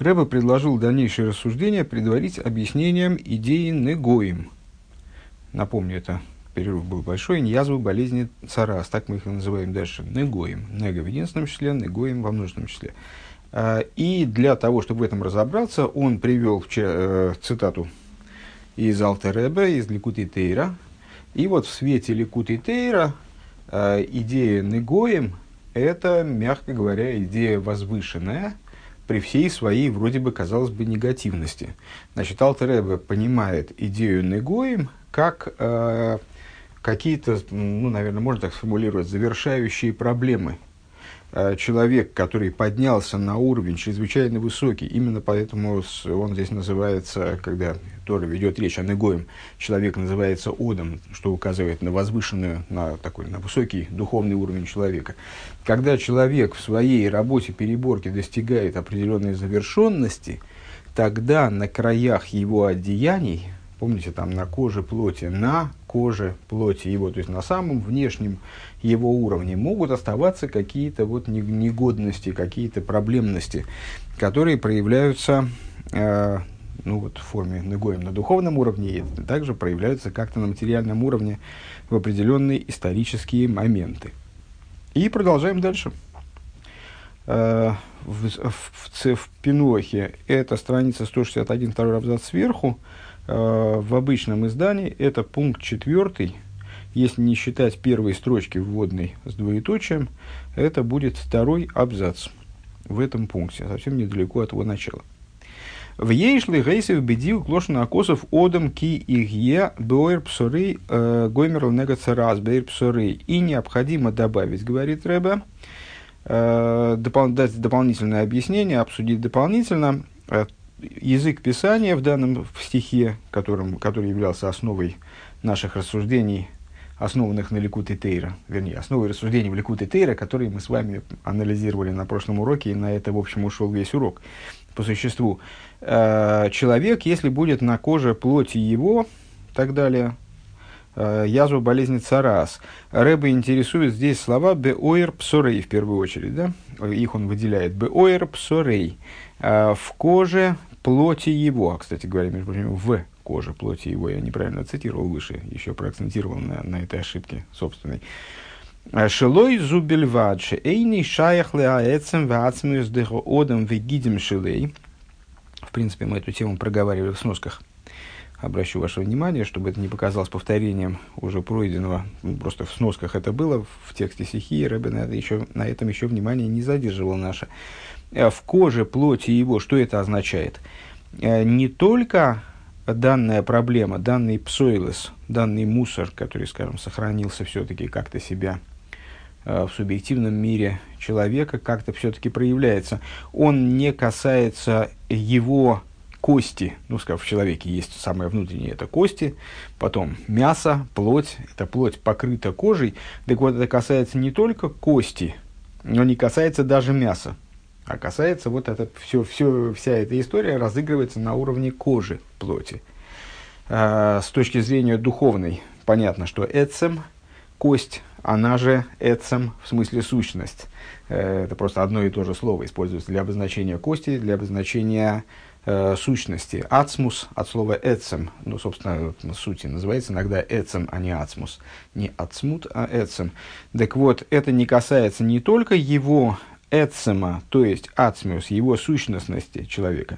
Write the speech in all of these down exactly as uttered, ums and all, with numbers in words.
Рэбе предложил дальнейшее рассуждение предварить объяснением идеи негоим. Напомню, это перерыв был большой. Язвы, болезни, царас. Так мы их и называем дальше. Негоим. Нега в единственном числе, негоим во множественном числе. И для того, чтобы в этом разобраться, он привел цитату из Алтер Ребе, из Ликутей Тейра. И вот в свете Ликутей Тейра идея негоим – это, мягко говоря, идея возвышенная, при всей своей, вроде бы, казалось бы, негативности. Значит, Алтер Ребе понимает идею негоим как э, какие-то, ну, наверное, можно так сформулировать, завершающие проблемы. Э, человек, который поднялся на уровень чрезвычайно высокий, именно поэтому он здесь называется, когда Тора ведет речь о негоим, человек называется одом, что указывает на возвышенную, на такой, на высокий духовный уровень человека. Когда человек в своей работе переборки достигает определенной завершенности, тогда на краях его одеяний, помните, там на коже плоти, на коже плоти его, то есть на самом внешнем его уровне, могут оставаться какие-то вот негодности, какие-то проблемности, которые проявляются э, ну, вот, в форме негоим на духовном уровне, и также проявляются как-то на материальном уровне в определенные исторические моменты. И продолжаем дальше. В, в, в, в Пинохе это страница сто шестьдесят один, второй абзац сверху. В обычном издании это пункт четвертый. Если не считать первой строчки вводной с двоеточием, это будет второй абзац в этом пункте, совсем недалеко от его начала. В ейшли гейсев бедил клошен акосов одам ки ихе боэр псорей гоймерл негацераз боэр псорей. И необходимо добавить, говорит Ребе, допол- дать дополнительное объяснение, обсудить дополнительно язык Писания в данном в стихе, которым, который являлся основой наших рассуждений, основанных на Ликутей Тейра, вернее, основой рассуждений в Ликутей Тейра, которые мы с вами анализировали на прошлом уроке, и на это, в общем, ушел весь урок. По существу, человек, если будет на коже плоти его, и так далее, язва, болезни, царас. Ребе интересует здесь слова «беоэр псорей» в первую очередь, да? Их он выделяет. «Беоэр псорей» в коже плоти его. Кстати говоря, между прочим, в коже плоти его. Я неправильно цитировал выше, еще проакцентировал на, на этой ошибке собственной. «Шелой зубельвадше, эйни шаях леаэцем ваацмюс дехо одам вегидим шелей». В принципе, мы эту тему проговаривали в сносках. Обращу ваше внимание, чтобы это не показалось повторением уже пройденного. Просто в сносках это было, в тексте стихи Ребе на, это еще, на этом еще внимание не задерживал наше. В коже плоти его, что это означает? Не только данная проблема, данный псоилес, данный мусор, который, скажем, сохранился все-таки как-то себя в субъективном мире человека, как-то все-таки проявляется. Он не касается его кости, ну, скажем, в человеке есть самое внутреннее, это кости, потом мясо, плоть, эта плоть покрыта кожей, так вот, это касается не только кости, но не касается даже мяса, а касается вот это, все, все, вся эта история разыгрывается на уровне кожи плоти. А, с точки зрения духовной, понятно, что эцем, кость, она же эцем, в смысле сущность. Это просто одно и то же слово используется для обозначения кости, для обозначения э, сущности. Ацмус от слова эцем, ну, собственно, на сути называется иногда эцем, а не ацмус. Не ацмут, а эцем. Так вот, это не касается не только его эцема, то есть ацмус, его сущностности человека,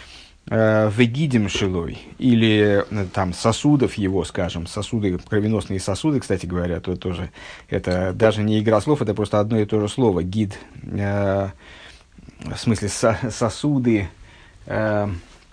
вегидим шилой, или там сосудов его, скажем, сосуды, кровеносные сосуды, кстати говоря, то тоже, это даже не игра слов, это просто одно и то же слово, гид, э, в смысле со, сосуды, э,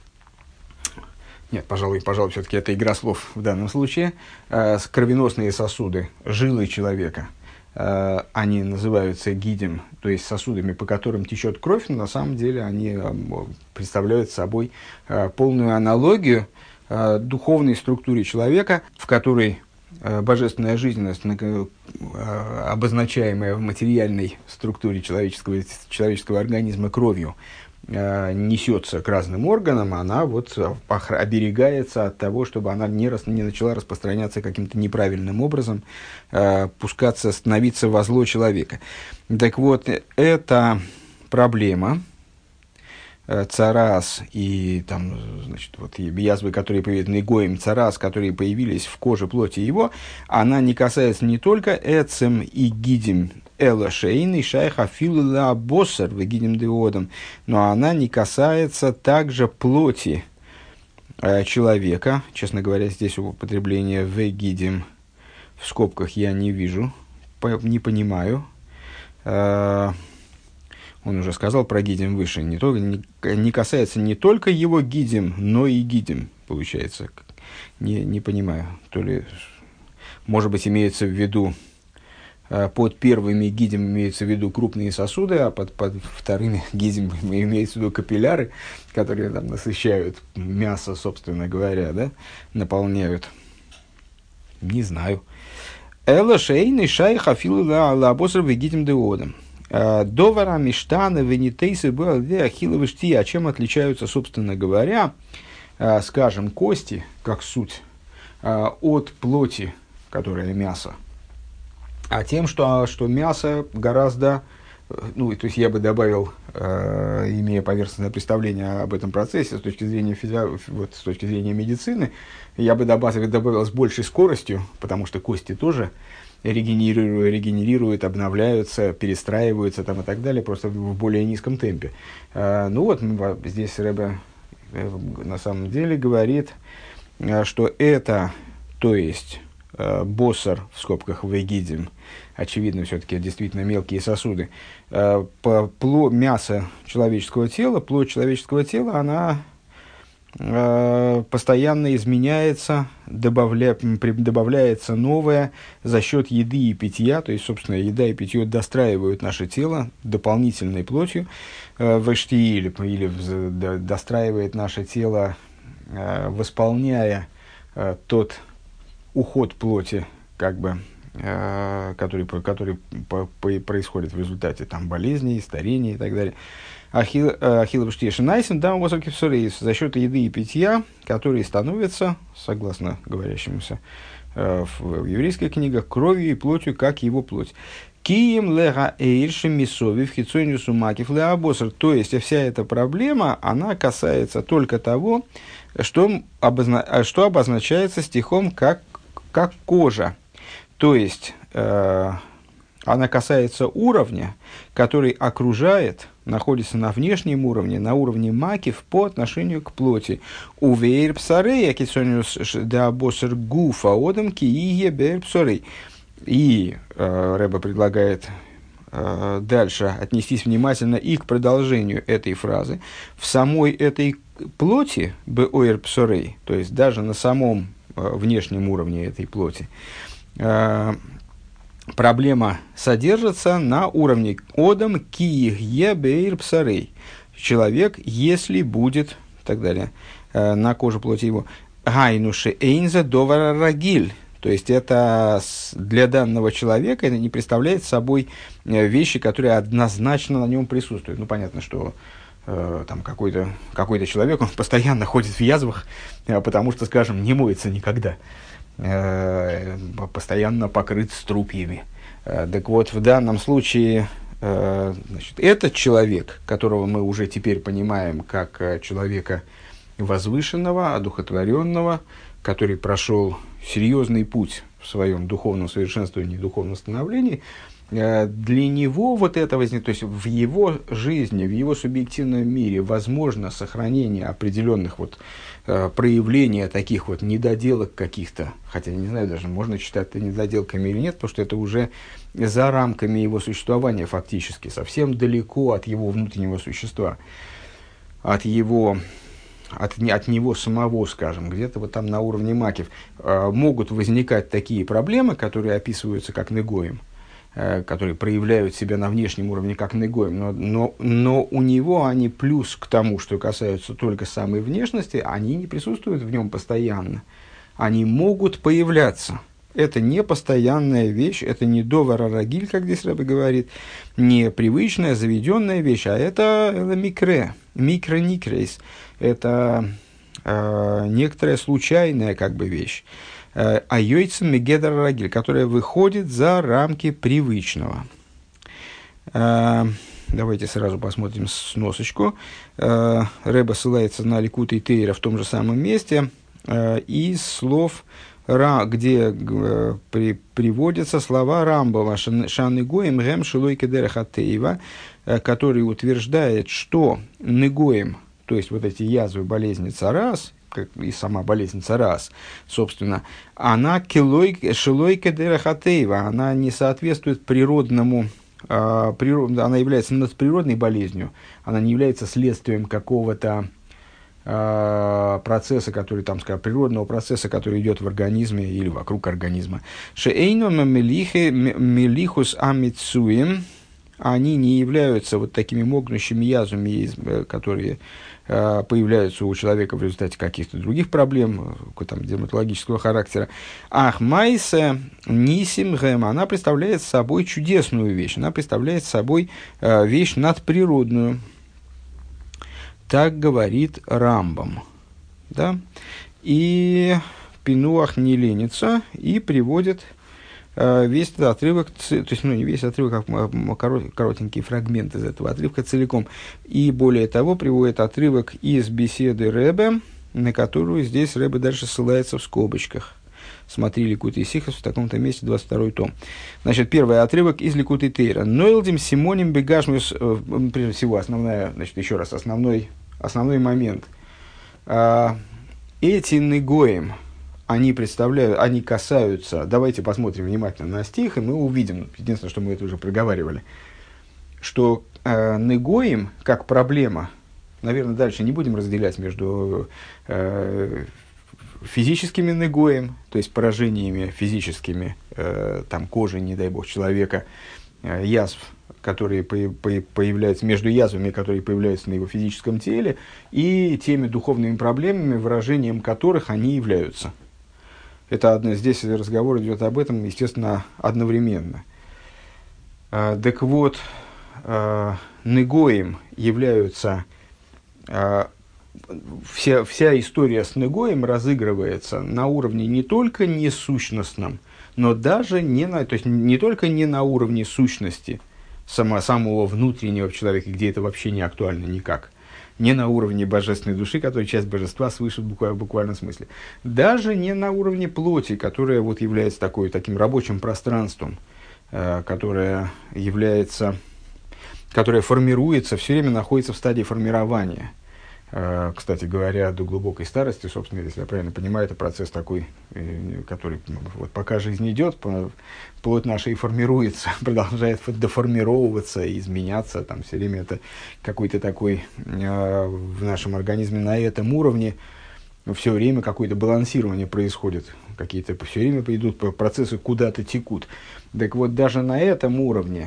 нет, пожалуй, пожалуй, все-таки это игра слов в данном случае, э, кровеносные сосуды, жилы человека, они называются гидем, то есть сосудами, по которым течет кровь, но на самом деле они представляют собой полную аналогию духовной структуре человека, в которой божественная жизненность, обозначаемая в материальной структуре человеческого, человеческого организма кровью, несется к разным органам, она вот оберегается от того, чтобы она не, рас, не начала распространяться каким-то неправильным образом, э, пускаться, становиться во зло человека. Так вот, эта проблема, э, царас и там, значит, вот, язвы, которые появились, негоим царас, которые появились в коже плоти его, она не касается не только эцем и гидим элашейн и шайха филла боссер в гидим деодом, но она не касается также плоти э, человека. Честно говоря, здесь употребление в гидим в скобках я не вижу, по, не понимаю. Э, Он уже сказал про гидим выше. Не, только, не, не касается не только его гидим, но и гидим, получается. Не, не понимаю. То ли, может быть, имеется в виду, под первыми гидим имеются в виду крупные сосуды, а под, под вторыми гидим имеется в виду капилляры, которые там насыщают мясо, собственно говоря, да, наполняют. Не знаю. Эла шейный шайха филу лабоср вегидим деодом. Довара миштана венитейсы был ахилловы шти. А чем отличаются, собственно говоря, скажем, кости, как суть, от плоти, которая мясо? А тем, что, что мясо гораздо, ну, то есть я бы добавил, э, имея поверхностное представление об этом процессе с точки зрения, физи... вот, с точки зрения медицины, я бы добавил, добавил с большей скоростью, потому что кости тоже регенерируют, регенерируют, обновляются, перестраиваются там, и так далее, просто в более низком темпе. Э, ну вот, здесь Ребе э, на самом деле говорит, э, что это, то есть, боссер, в скобках вегидим, очевидно, все-таки действительно мелкие сосуды, по пло, мясо человеческого тела, плоть человеческого тела, она э, постоянно изменяется, добавля, при, добавляется новое за счет еды и питья, то есть, собственно, еда и питье достраивают наше тело дополнительной плотью, э, в эштии, или, или в, до, достраивает наше тело, э, восполняя э, тот уход плоти, как бы, э, который, который по, по, происходит в результате там, болезней, старения и так далее. Ахиллов штешенайсен, да, за счет еды и питья, которые становятся, согласно говорящемуся э, в, в еврейских книгах, кровью и плотью, как его плоть. Кием лега эйрши мисови в хитсониусу макив леабосер. То есть, вся эта проблема, она касается только того, что, обозна... что обозначается стихом как как кожа. То есть, э, она касается уровня, который окружает, находится на внешнем уровне, на уровне макив по отношению к плоти. Увейр псарей, акисониус да босер гуфа одам киие бейр псарей. И э, Ребе предлагает э, дальше отнестись внимательно и к продолжению этой фразы. В самой этой плоти, бейр псарей, то есть даже на самом внешнем уровне этой плоти, э, проблема содержится на уровне одам киие бейр псарей. Человек, если будет, и так далее, э, на коже плоти его, гайнуши эйнза довара рагиль. То есть, это для данного человека это не представляет собой вещи, которые однозначно на нем присутствуют. Ну, понятно, что там какой-то, какой-то человек, он постоянно ходит в язвах, потому что, скажем, не моется никогда, постоянно покрыт струпьями. Так вот, в данном случае, значит, этот человек, которого мы уже теперь понимаем как человека возвышенного, одухотворенного, который прошел серьезный путь в своем духовном совершенствовании, духовном становлении, для него вот это возникает, то есть в его жизни, в его субъективном мире возможно сохранение определенных вот э, проявлений таких вот недоделок каких-то, хотя не знаю даже, можно считать это недоделками или нет, потому что это уже за рамками его существования фактически, совсем далеко от его внутреннего существа, от его... От, от него самого, скажем, где-то вот там на уровне макив, э, могут возникать такие проблемы, которые описываются как негоим, которые проявляют себя на внешнем уровне как негоим, но, но, но у него они плюс к тому, что касаются только самой внешности, они не присутствуют в нем постоянно. Они могут появляться. Это не постоянная вещь, это не довара рагиль, как здесь Ребе говорит, не привычная, заведенная вещь, а это, это микре, микроникрейс. Это э, некоторая случайная как бы вещь. А йойцем мегедер рагиль, которая выходит за рамки привычного. давайте сразу посмотрим сносочку. Рэба ссылается на Ликутей Тейра в том же самом месте, из слов, где при, приводятся слова Рамбова «Шан негоим гэм шилой кедерах атеева», который утверждает, что негоим, то есть вот эти язвы, болезни царас, как и сама болезнь царас, собственно, она килой, шилой кедерах атеева, она не соответствует природному, а, природ, она является надприродной болезнью, она не является следствием какого-то процесса, который, там, скажем, природного процесса, который идет в организме или вокруг организма. Шеэйном мелихус амитсуем, они не являются вот такими мокнущими язвами, которые появляются у человека в результате каких-то других проблем, там, дерматологического характера. Ах, майса нисим гэм, она представляет собой чудесную вещь, она представляет собой вещь надприродную. Так говорит Рамбам. Да? И Пинуах не ленится и приводит э, весь этот отрывок, то есть, ну, не весь отрывок, а коротенький фрагмент из этого отрывка целиком. И более того, приводит отрывок из беседы Ребе, на которую здесь Ребе дальше ссылается в скобочках. Смотри Ликутей Сихос в таком-то месте, двадцать второй том. Значит, первый отрывок из Ликутей Тейра. Нойлдим Симоним Бегашмиус, прежде всего, основная, значит, еще раз, основной, основной момент. А, эти негоим, они представляют, они касаются, давайте посмотрим внимательно на стих, и мы увидим, единственное, что мы это уже проговаривали, что а, негоим, как проблема, наверное, дальше не будем разделять между а, физическими негоем, то есть поражениями физическими, э, там, кожи, не дай бог, человека, э, язв, которые по, по, появляются, между язвами, которые появляются на его физическом теле, и теми духовными проблемами, выражением которых они являются. Это одно, здесь разговор идет об этом, естественно, одновременно. Э, так вот, э, негоем являются... Э, Вся, вся история с негоем разыгрывается на уровне не только несущностном, но даже не на, то есть не только не на уровне сущности само, самого внутреннего в человеке, где это вообще не актуально никак, не на уровне божественной души, которая часть божества свыше в буквально, буквальном смысле, даже не на уровне плоти, которая вот является такой, таким рабочим пространством, э, которое является, которое формируется, все время находится в стадии формирования. Кстати говоря, до глубокой старости, собственно, если я правильно понимаю, это процесс такой, который вот пока жизнь идет, плоть наша и формируется, продолжает деформировываться, изменяться, там все время это какой-то такой в нашем организме на этом уровне, все время какое-то балансирование происходит, какие-то все время идут процессы, куда-то текут. Так вот, даже на этом уровне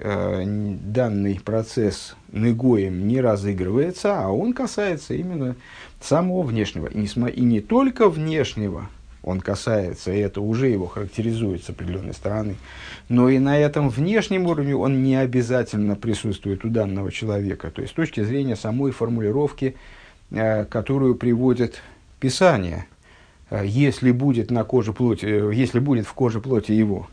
данный процесс негоем не разыгрывается, а он касается именно самого внешнего. И не, и не только внешнего он касается, и это уже его характеризует с определенной стороны, но и на этом внешнем уровне он не обязательно присутствует у данного человека. То есть с точки зрения самой формулировки, которую приводит Писание, если будет на коже плоти, если будет в коже плоти его.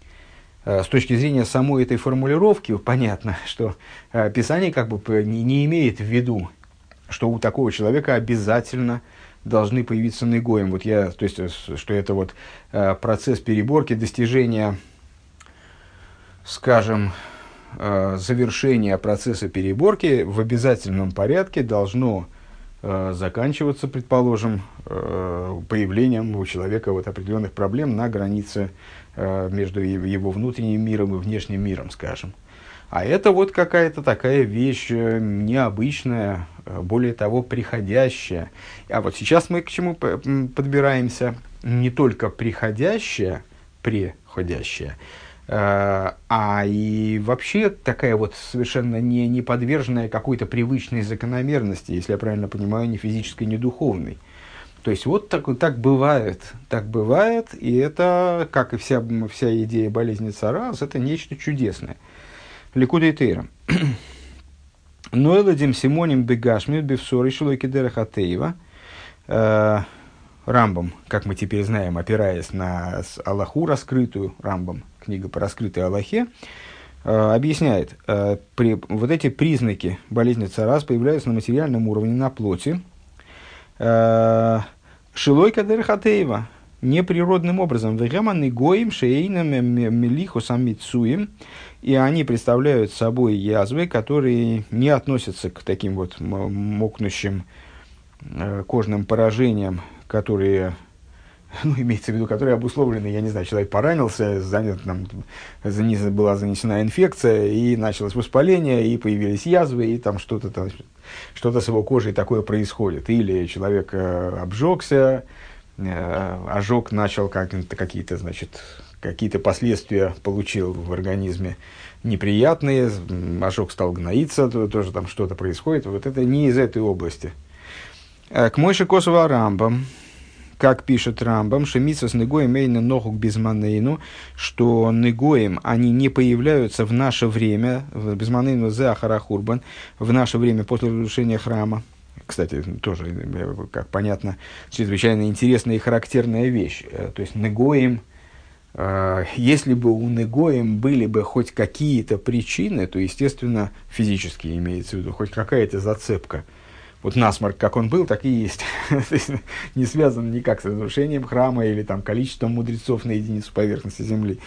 С точки зрения самой этой формулировки, понятно, что э, Писание как бы не, не имеет в виду, что у такого человека обязательно должны появиться негоим. Вот я, то есть, что это вот э, процесс переборки, достижения, скажем, э, завершения процесса переборки в обязательном порядке должно э, заканчиваться, предположим, э, появлением у человека вот определенных проблем на границе между его внутренним миром и внешним миром, скажем. А это вот какая-то такая вещь необычная, более того, приходящая. А вот сейчас мы к чему подбираемся? Не только приходящая, преходящая, а и вообще такая вот совершенно не, не подверженная какой-то привычной закономерности, если я правильно понимаю, ни физической, ни духовной. То есть вот так, так бывает, так бывает, и это, как и вся, вся идея болезни царас, это нечто чудесное. Ликутей Тейра. Ноэладим Симоним Бегашмит Бевсори Шилой Кедерах Атеева. Рамбам, как мы теперь знаем, опираясь на Аллаху раскрытую, Рамбам, книга по раскрытой Аллахе, объясняет, при, вот эти признаки болезни царас появляются на материальном уровне, на плоти. Шилой кадер хатеева, неприродным образом. Вегеманы гоим шейном мелиху самицуем. И они представляют собой язвы, которые не относятся к таким вот мокнущим кожным поражениям, которые, ну, имеется в виду, которые обусловлены, я не знаю, человек поранился, занят, там, занес, была занесена инфекция, и началось воспаление, и появились язвы, и там что-то, там, что-то с его кожей такое происходит. Или человек э, обжегся, э, ожог начал как, какие-то, значит, какие-то последствия получил в организме неприятные, ожог стал гноиться, то, тоже там что-то происходит. Вот это не из этой области. К Мойше Косова Рамбам, как пишет Рамбам, шемица с негоем мейна нохук безманейну, что негоем они не появляются в наше время, безманейну зе ахарахурбан, в наше время после разрушения храма. Кстати, тоже, как понятно, чрезвычайно интересная и характерная вещь. То есть негоем, если бы у негоем были бы хоть какие-то причины, то, естественно, физически имеется в виду, хоть какая-то зацепка. Вот насморк, как он был, так и есть. Не связан никак с разрушением храма или там, количеством мудрецов на единицу поверхности земли.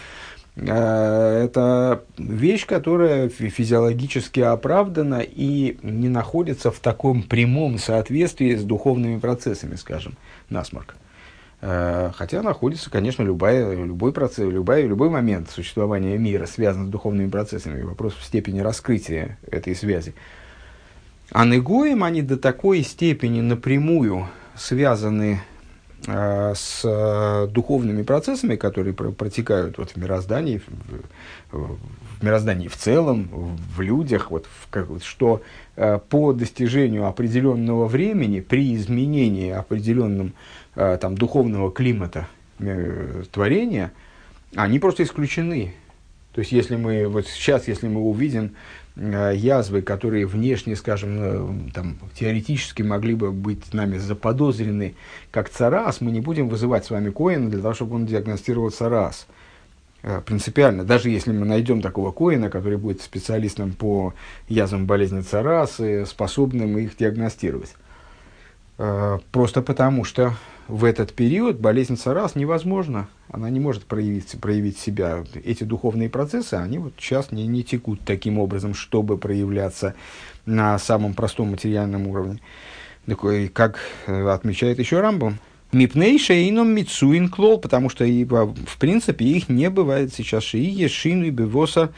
Это вещь, которая физиологически оправдана и не находится в таком прямом соответствии с духовными процессами, скажем, насморк. Хотя находится, конечно, любая, любой процесс, любой, любой момент существования мира связан с духовными процессами. Вопрос в степени раскрытия этой связи. А негоем они до такой степени напрямую связаны э, с э, духовными процессами, которые про- протекают вот, в мироздании, в, в мироздании в целом, в, в людях, вот, в, как, вот, что э, по достижению определенного времени, при изменении определенного э, там, духовного климата э, творения, они просто исключены. То есть, если мы, вот сейчас, если мы увидим э, язвы, которые внешне, скажем, э, там, теоретически могли бы быть нами заподозрены как царас, мы не будем вызывать с вами коэна для того, чтобы он диагностировал царас. Э, принципиально, даже если мы найдем такого коэна, который будет специалистом по язвам болезни царас, и способным их диагностировать. Э, просто потому, что в этот период болезнь царас невозможна. Она не может проявить, проявить себя. Эти духовные процессы, они вот сейчас не, не текут таким образом, чтобы проявляться на самом простом материальном уровне. Такой, как отмечает еще Рамбам, «Мипней шейном мицуин клол», потому что, в принципе, их не бывает сейчас. «Шии шину и бевоса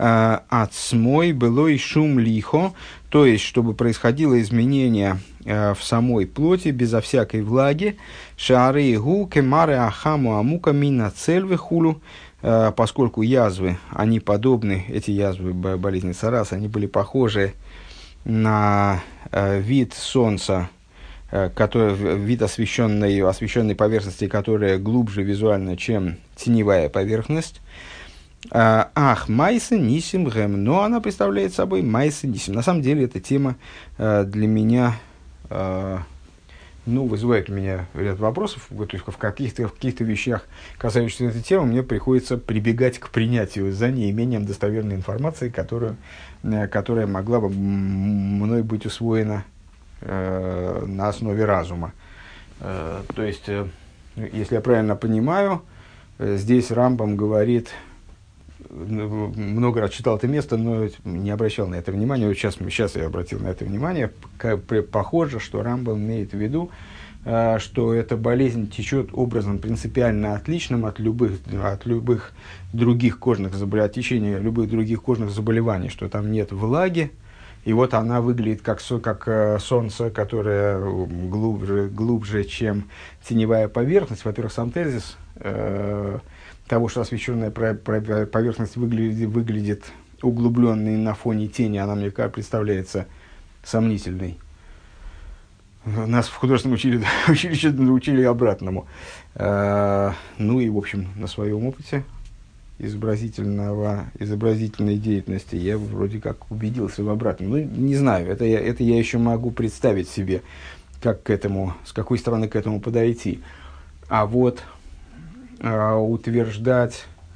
ацмой былой шум лихо», то есть, чтобы происходило изменение в самой плоти, безо всякой влаги, «шары гу кемары ахаму амука мина цельвы хулу», поскольку язвы, они подобны, эти язвы болезни царас, они были похожи на вид солнца, который, вид освещенной, освещенной поверхности, которая глубже визуально, чем теневая поверхность. Ах, майсы нисим гэм, но она представляет собой майсы нисим. На самом деле, эта тема для меня, ну, вызывает у меня ряд вопросов. То есть, в каких-то, в каких-то вещах, касающихся этой темы, мне приходится прибегать к принятию за неимением достоверной информации, которую, которая могла бы мной быть усвоена на основе разума. То есть, если я правильно понимаю, здесь Рамбам говорит, много раз читал это место, но не обращал на это внимания. Вот сейчас, сейчас я обратил на это внимание. Похоже, что Рамбам имеет в виду, что эта болезнь течет образом принципиально отличным от любых, от любых других кожных заболеваний, от течения любых других кожных заболеваний, что там нет влаги. И вот она выглядит как, как солнце, которое глубже, глубже, чем теневая поверхность. Во-первых, сам тезис э, того, что освещенная поверхность выглядит, выглядит углубленной на фоне тени, она мне представляется сомнительной. Нас в художественном учили, училище научили обратному. Э, ну и, в общем, на своем опыте изобразительного, изобразительной деятельности я вроде как убедился в обратном. Ну, не знаю, это я, это я еще могу представить себе, как к этому, с какой стороны к этому подойти. А вот э, утверждать,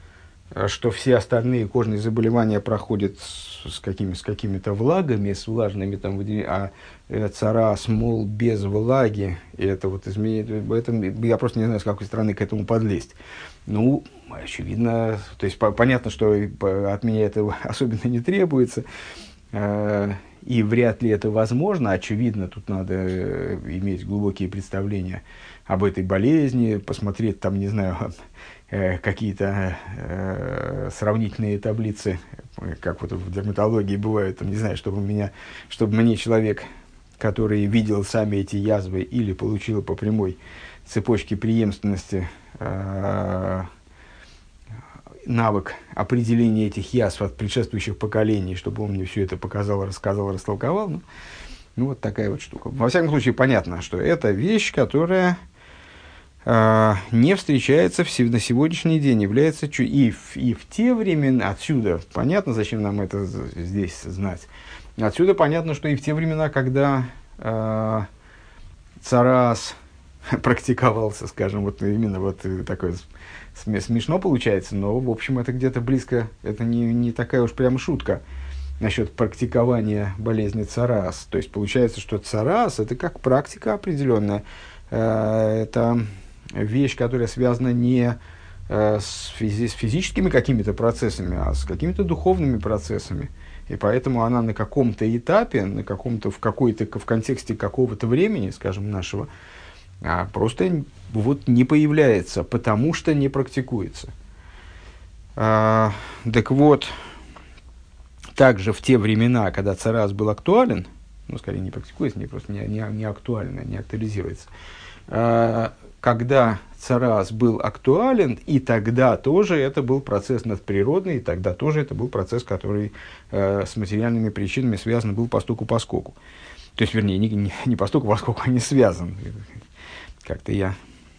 что все остальные кожные заболевания проходят с, с, какими, с какими-то влагами, с влажными там выделениями, а царас, мол, без влаги, и это вот изменит, это, я просто не знаю, с какой стороны к этому подлезть. Ну, очевидно, то есть по, понятно, что от меня это особенно не требуется, э, и вряд ли это возможно. Очевидно, тут надо иметь глубокие представления об этой болезни, посмотреть там, не знаю, какие-то э, сравнительные таблицы, как вот в дерматологии бывают, там, не знаю, чтобы, меня, чтобы мне человек, который видел сами эти язвы или получил по прямой цепочке преемственности э, навык определения этих язв от предшествующих поколений, чтобы он мне все это показал, рассказал, растолковал. Ну, ну, вот такая вот штука. Во всяком случае, понятно, что это вещь, которая не встречается в, на сегодняшний день, является и в, и в те времена, отсюда понятно, зачем нам это здесь знать, отсюда понятно, что и в те времена, когда э, царас практиковался, скажем, вот именно вот такое смешно получается, но в общем это где-то близко, это не, не такая уж прям шутка насчет практикования болезни царас. То есть получается, что царас это как практика определенная, э, это вещь, которая связана не э, с, физи- с физическими какими-то процессами, а с какими-то духовными процессами. И поэтому она на каком-то этапе, на каком-то, в, какой-то, в контексте какого-то времени, скажем, нашего, а, просто вот не появляется, потому что не практикуется. А, так вот, также в те времена, когда царас был актуален, ну, скорее не практикуется, не просто не, не, не актуально, не актуализируется, а, когда царас был актуален, и тогда тоже это был процесс надприродный, и тогда тоже это был процесс, который э, с материальными причинами связан был постуку-поскоку. То есть, вернее, не, не, не постуку-поскоку, а не связан. Как-то я...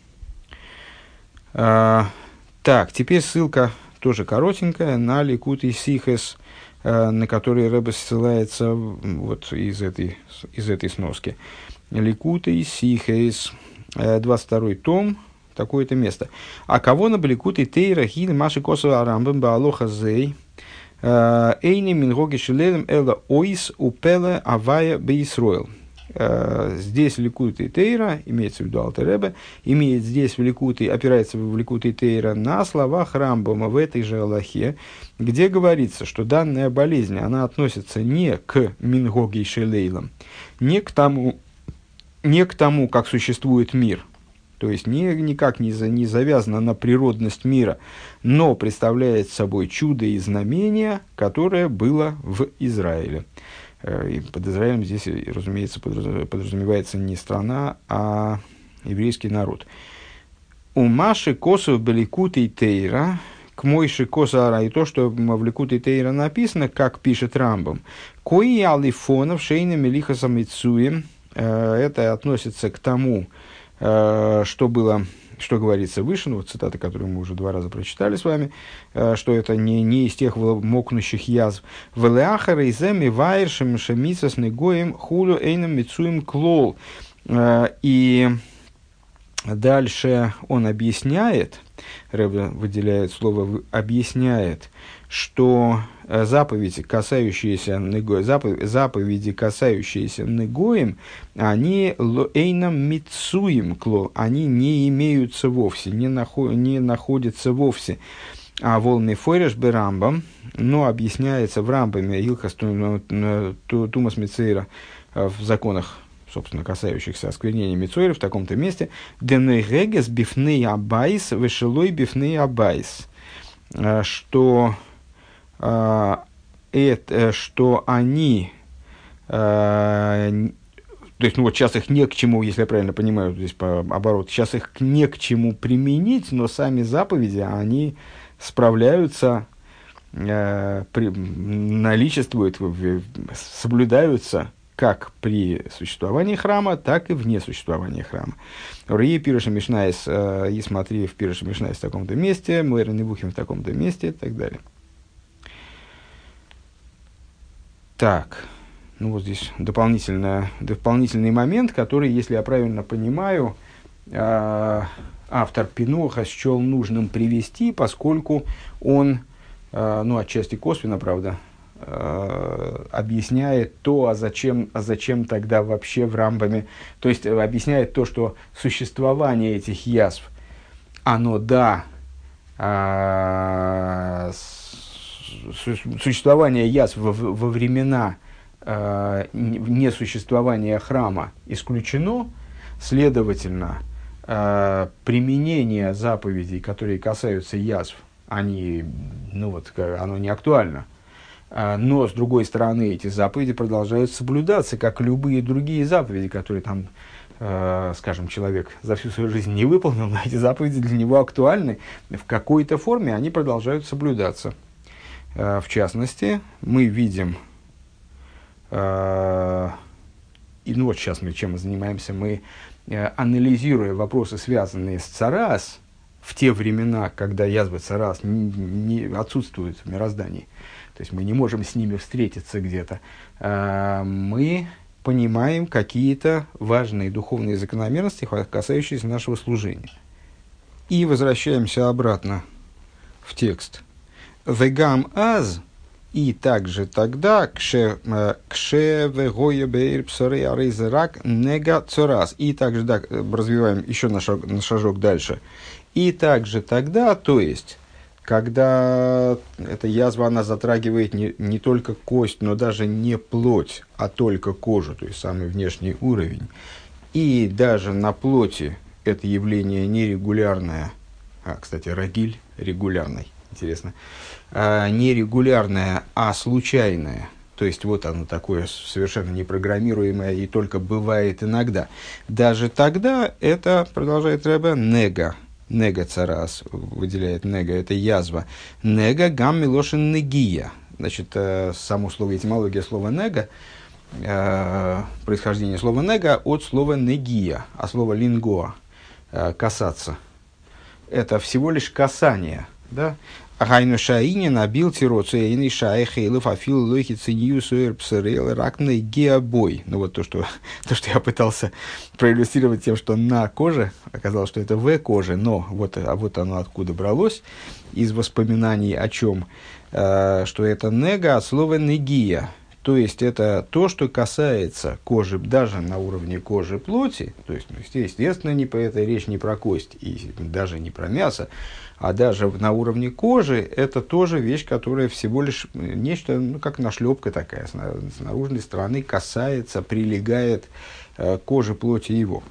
А, так, теперь ссылка тоже коротенькая на Ликутей Сихес, э, на который Ребе ссылается вот из этой, из этой сноски. Ликутей Сихес... двадцать второй том, такое-то место. А кого на Баликуте Тейра Хиль Маши Косова Арамбам Баалоха Зей Эйни Мингоги Шилелем Эла Ойс Упеле Авая Бейсроил. Здесь Ликуте Тейра, имеется в виду Алтер Ребе, имеет здесь в Ликуте, опирается в Ликуте Тейра на словах Рамбама в этой же Аллахе, где говорится, что данная болезнь, она относится не к Мингоги Шилейлам, не к тому, не к тому, как существует мир, то есть не, никак не, за, не завязано на природность мира, но представляет собой чудо и знамение, которое было в Израиле. И под Израилем здесь, разумеется, подразумевается не страна, а еврейский народ. У Маши Косов Беликуты Тейра, к Мойши Косара, и то, что в Ликуте Тейра написано, как пишет Рамбам, кои алифонов шейна мелиха самицуем. Это относится к тому, что было, что говорится выше, ну, вот цитата, которую мы уже два раза прочитали с вами, что это не, не из тех мокнущих язв. «Велеахара иземи вайршем шемисас негоем хулю эйном мицуем клол». И дальше он объясняет, Ребе выделяет слово «объясняет», что заповеди, касающиеся негоем, заповеди, касающиеся негоем, они лоэйном мицуем клол, они не имеются вовсе, не, нахо, не находятся вовсе. А волны фойреш бе Рамбам, но объясняется в Рамбаме Илхас Тумас Мицейра в законах, собственно, касающихся осквернения Мицойра в таком-то месте, «Денегегес бифней абайс вешелой бифней абайс», что, это, что они, то есть, ну вот сейчас их не к чему, если я правильно понимаю, здесь по обороту, сейчас их не к чему применить, но сами заповеди, они справляются, при, наличествуют, соблюдаются, как при существовании храма, так и вне существования храма. Рии Пируша Мишнайс, и смотри в Пируша Мишнайс в таком-то месте, Мойра Невухим в таком-то месте и так далее. Так, ну вот здесь дополнительный момент, который, если я правильно понимаю, э, автор Пинуха счел нужным привести, поскольку он, э, ну, отчасти косвенно, правда, э, объясняет то, а зачем, а зачем тогда вообще в Рамбаме, то есть э, объясняет то, что существование этих язв, оно, да, э, существование язв во, во времена э, несуществования храма исключено, следовательно, э, применение заповедей, которые касаются язв, они, ну вот, оно не актуально. Э, но, с другой стороны, эти заповеди продолжают соблюдаться, как любые другие заповеди, которые там, э, скажем, человек за всю свою жизнь не выполнил, но эти заповеди для него актуальны. В какой-то форме они продолжают соблюдаться. В частности, мы видим, э, и ну вот сейчас мы чем мы занимаемся, мы, э, анализируя вопросы, связанные с царас, в те времена, когда язвы царас не, не отсутствуют в мироздании, то есть мы не можем с ними встретиться где-то, э, мы понимаем какие-то важные духовные закономерности, касающиеся нашего служения. И возвращаемся обратно в текст. Вегам аз, и также тогда, кше вегоя бейр псорей арейзерак нега цорас. И также, да, развиваем еще на, шаг, на шажок дальше. И также тогда, то есть, когда эта язва, она затрагивает не, не только кость, но даже не плоть, а только кожу, то есть самый внешний уровень. И даже на плоти это явление нерегулярное, а, кстати, рагиль регулярный. Интересно. А, не регулярное, а случайное. То есть, вот оно такое совершенно непрограммируемое и только бывает иногда. Даже тогда это, продолжает Ребе, нега. Нега царас, выделяет нега, это язва. Нега гам милошин негия. Значит, само слово, этимология слова нега, происхождение слова нега от слова негия, а слово лингоа, касаться. Это всего лишь касание. Да? Гайну шаини набил тироцейный шаихейлов афил лохи цинью суэр псерел ракный геобой. Ну вот то что, то, что я пытался проиллюстрировать тем, что на коже, оказалось, что это в коже, но вот, а вот оно откуда бралось, из воспоминаний о чем, э, что это нега от слова негия. То есть, это то, что касается кожи, даже на уровне кожи плоти, то есть, естественно, не по этой речь не про кость, и даже не про мясо, а даже на уровне кожи, это тоже вещь, которая всего лишь нечто, ну, как нашлепка такая, с, с наружной стороны касается, прилегает э, к коже плоти его.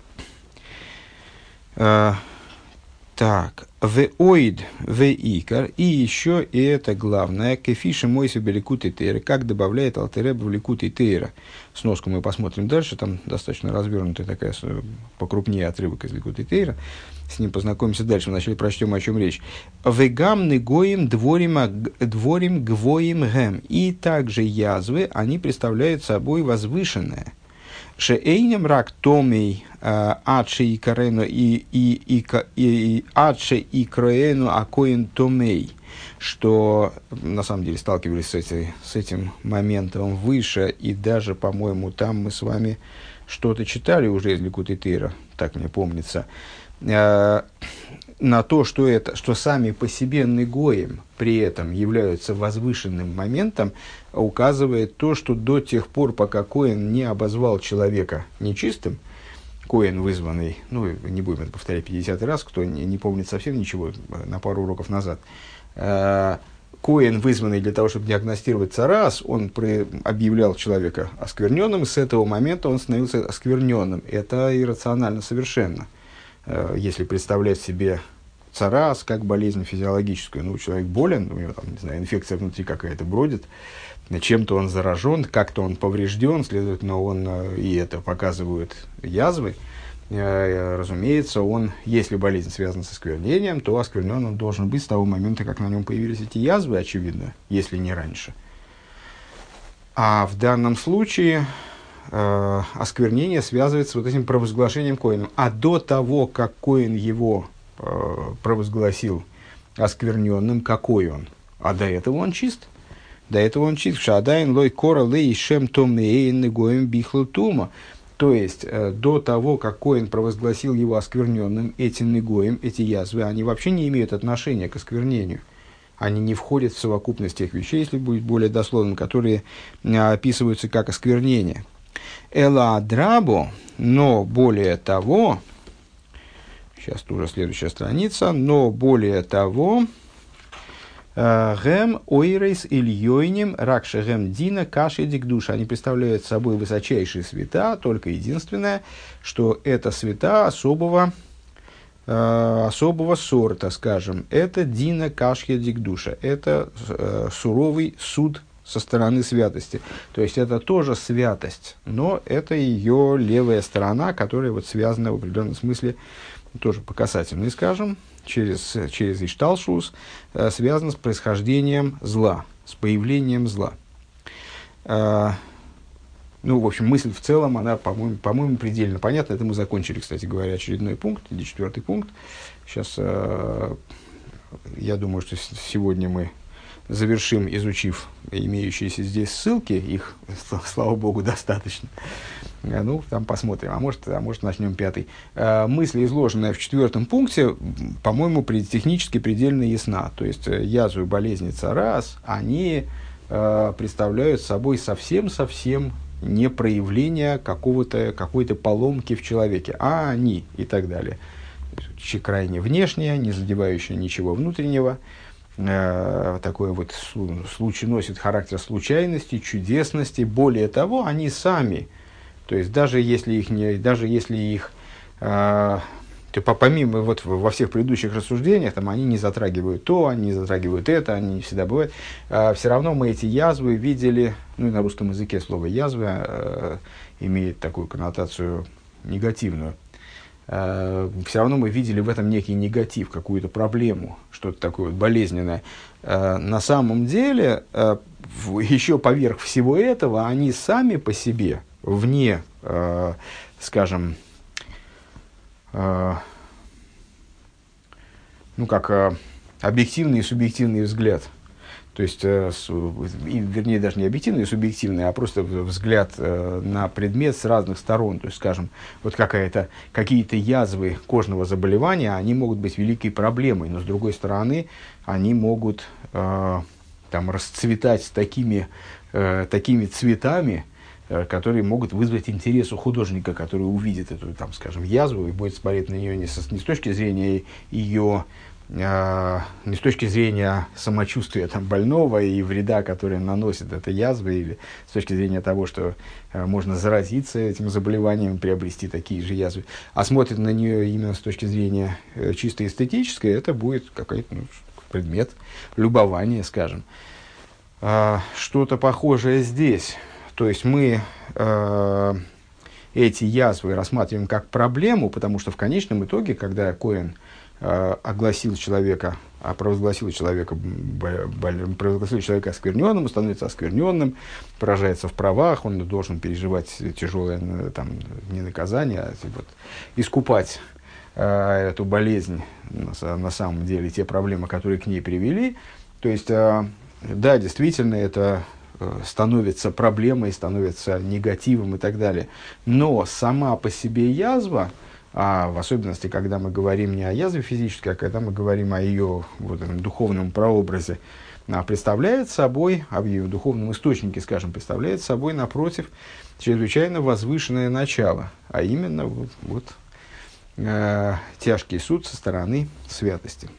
Э, так, веоид, веикар, и еще, и это главное, кефиши мойся беликут и тейра, как добавляет Алтереб в ликут и тейра. Сноску мы посмотрим дальше, там достаточно развернутая такая, покрупнее отрывок из ликут и тейра. С ним познакомимся дальше. Вначале прочтем, о чем речь. Вегам негоим дворим, дворим гвоим гэм. И также язвы, они представляют собой возвышенное. Шеэйнем рак томей адше и карену и и адше и кроену акоин томей. Что на самом деле сталкивались с, эти, с этим моментом выше, и даже, по-моему, там мы с вами что-то читали уже из Ликут Тейра, так мне помнится. На то, что, это, что сами по себе негоим при этом являются возвышенным моментом, указывает то, что до тех пор, пока Коэн не обозвал человека нечистым, Коэн вызванный, ну, не будем это повторять пятидесятый раз, кто не, не помнит совсем ничего, на пару уроков назад, Коэн, вызванный для того, чтобы диагностировать царас, он при, объявлял человека оскверненным, и с этого момента он становился оскверненным. Это иррационально совершенно. Если представлять себе царас как болезнь физиологическую, ну, человек болен, у него там, не знаю, инфекция внутри какая-то бродит, чем-то он заражен, как-то он поврежден, следовательно, он, и это показывают язвы, разумеется, он, если болезнь связана с осквернением, то осквернен он должен быть с того момента, как на нем появились эти язвы, очевидно, если не раньше. А в данном случае э, осквернение связывается с вот этим провозглашением Коэном. А до того, как Коэн его э, провозгласил оскверненным, какой он? А до этого он чист. До этого он чист. Шадайн лой кора лей шем том эйн гоем бихлу тума. То есть, э, до того, как коэн провозгласил его оскверненным, эти негоим, эти язвы, они вообще не имеют отношения к осквернению. Они не входят в совокупность тех вещей, если будет более дословно, которые э, описываются как осквернение. Эла адрабо, но более того, сейчас тоже следующая страница, но более того, Гэм ойрейс ильёйним ракше гэм дина каши дикдуша. Они представляют собой высочайшие света, только единственное, что это света особого, э, особого сорта, скажем. Это дина каши дикдуша. Это э, суровый суд со стороны святости. То есть, это тоже святость, но это ее левая сторона, которая вот связана в определенном смысле, тоже по касательной, скажем, через, через Ишталшус, э, связано с происхождением зла, с появлением зла. Э, ну, в общем, мысль в целом, она, по-моему, по-моему, предельно понятна. Это мы закончили, кстати говоря, очередной пункт, или четвертый пункт. Сейчас, э, я думаю, что сегодня мы завершим, изучив имеющиеся здесь ссылки, их, слава богу, достаточно. Ну, там посмотрим, а может, а может начнем пятый. Мысль, изложенная в четвертом пункте, по-моему, технически предельно ясна. То есть, язвы, болезни царас, они э, представляют собой совсем-совсем не проявление какого-то, какой-то поломки в человеке, а они и так далее. Крайне внешнее, не задевающее ничего внутреннего. Такой вот случай носит характер случайности, чудесности. Более того, они сами, то есть даже если их, не, даже если их э, то помимо вот во всех предыдущих рассуждениях, там, они не затрагивают то, они не затрагивают это, они не всегда бывают, э, все равно мы эти язвы видели, ну и на русском языке слово язва э, имеет такую коннотацию негативную. Все равно мы видели в этом некий негатив, какую-то проблему, что-то такое вот болезненное. На самом деле, еще поверх всего этого, они сами по себе, вне, скажем, ну как объективный и субъективный взгляд. То есть, э, с, и, вернее, даже не объективный и субъективный, а просто взгляд э, на предмет с разных сторон. То есть, скажем, вот какая-то, какие-то язвы кожного заболевания, они могут быть великой проблемой, но с другой стороны, они могут э, там, расцветать такими, э, такими цветами, э, которые могут вызвать интерес у художника, который увидит эту, там, скажем, язву и будет смотреть на нее не, со, не с точки зрения ее... не с точки зрения самочувствия там, больного и вреда, который наносит эта язва, или с точки зрения того, что э, можно заразиться этим заболеванием, приобрести такие же язвы, а смотрит на нее именно с точки зрения э, чисто эстетической, это будет какой-то ну, предмет любования, скажем. А, что-то похожее здесь. То есть мы э, эти язвы рассматриваем как проблему, потому что в конечном итоге, когда коэн огласил человека, а провозгласил человека, провозгласил человека оскверненным, он становится оскверненным, поражается в правах, он должен переживать тяжелое там, не наказание, а вот, искупать э, эту болезнь, на, на самом деле, те проблемы, которые к ней привели. То есть, э, да, действительно, это становится проблемой, становится негативом и так далее. Но сама по себе язва, а в особенности, когда мы говорим не о язве физической, а когда мы говорим о ее вот, этом, духовном прообразе, а представляет собой, об ее духовном источнике, скажем, представляет собой, напротив, чрезвычайно возвышенное начало, а именно вот, вот, э, тяжкий суд со стороны святости.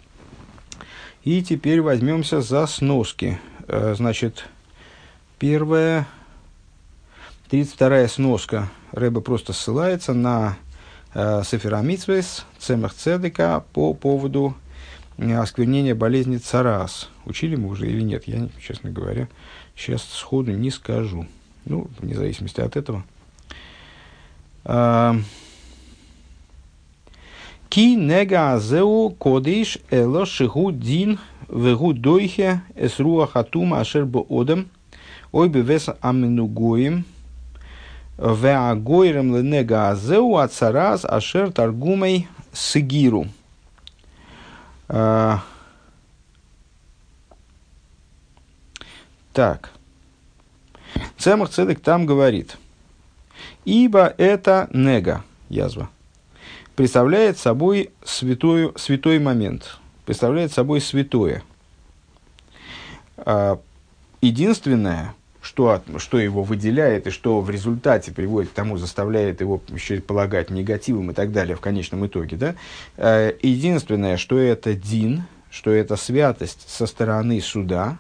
И теперь возьмемся за сноски. Э, значит, первая, тридцать вторая сноска. Рэбе просто ссылается на Сефер ха-Мицвос, Цемах Цедека по поводу осквернения болезни царас. Учили мы уже или нет? Я, честно говоря, сейчас сходу не скажу. Ну, вне зависимости от этого. Ки нега азеу кодиш эло шигу дин вегу дойхе эсруа хатума ашер бо одам ой бевеса аминугоим веагойрем ленега азеу ацарас ашер таргумей сигиру. Так. Цемах Цедек там говорит: ибо это нега, язва, представляет собой святую, святой момент, представляет собой святое. Единственное, что, что его выделяет и что в результате приводит к тому, заставляет его еще полагать негативом и так далее в конечном итоге, да? Единственное, что это дин, что это святость со стороны суда.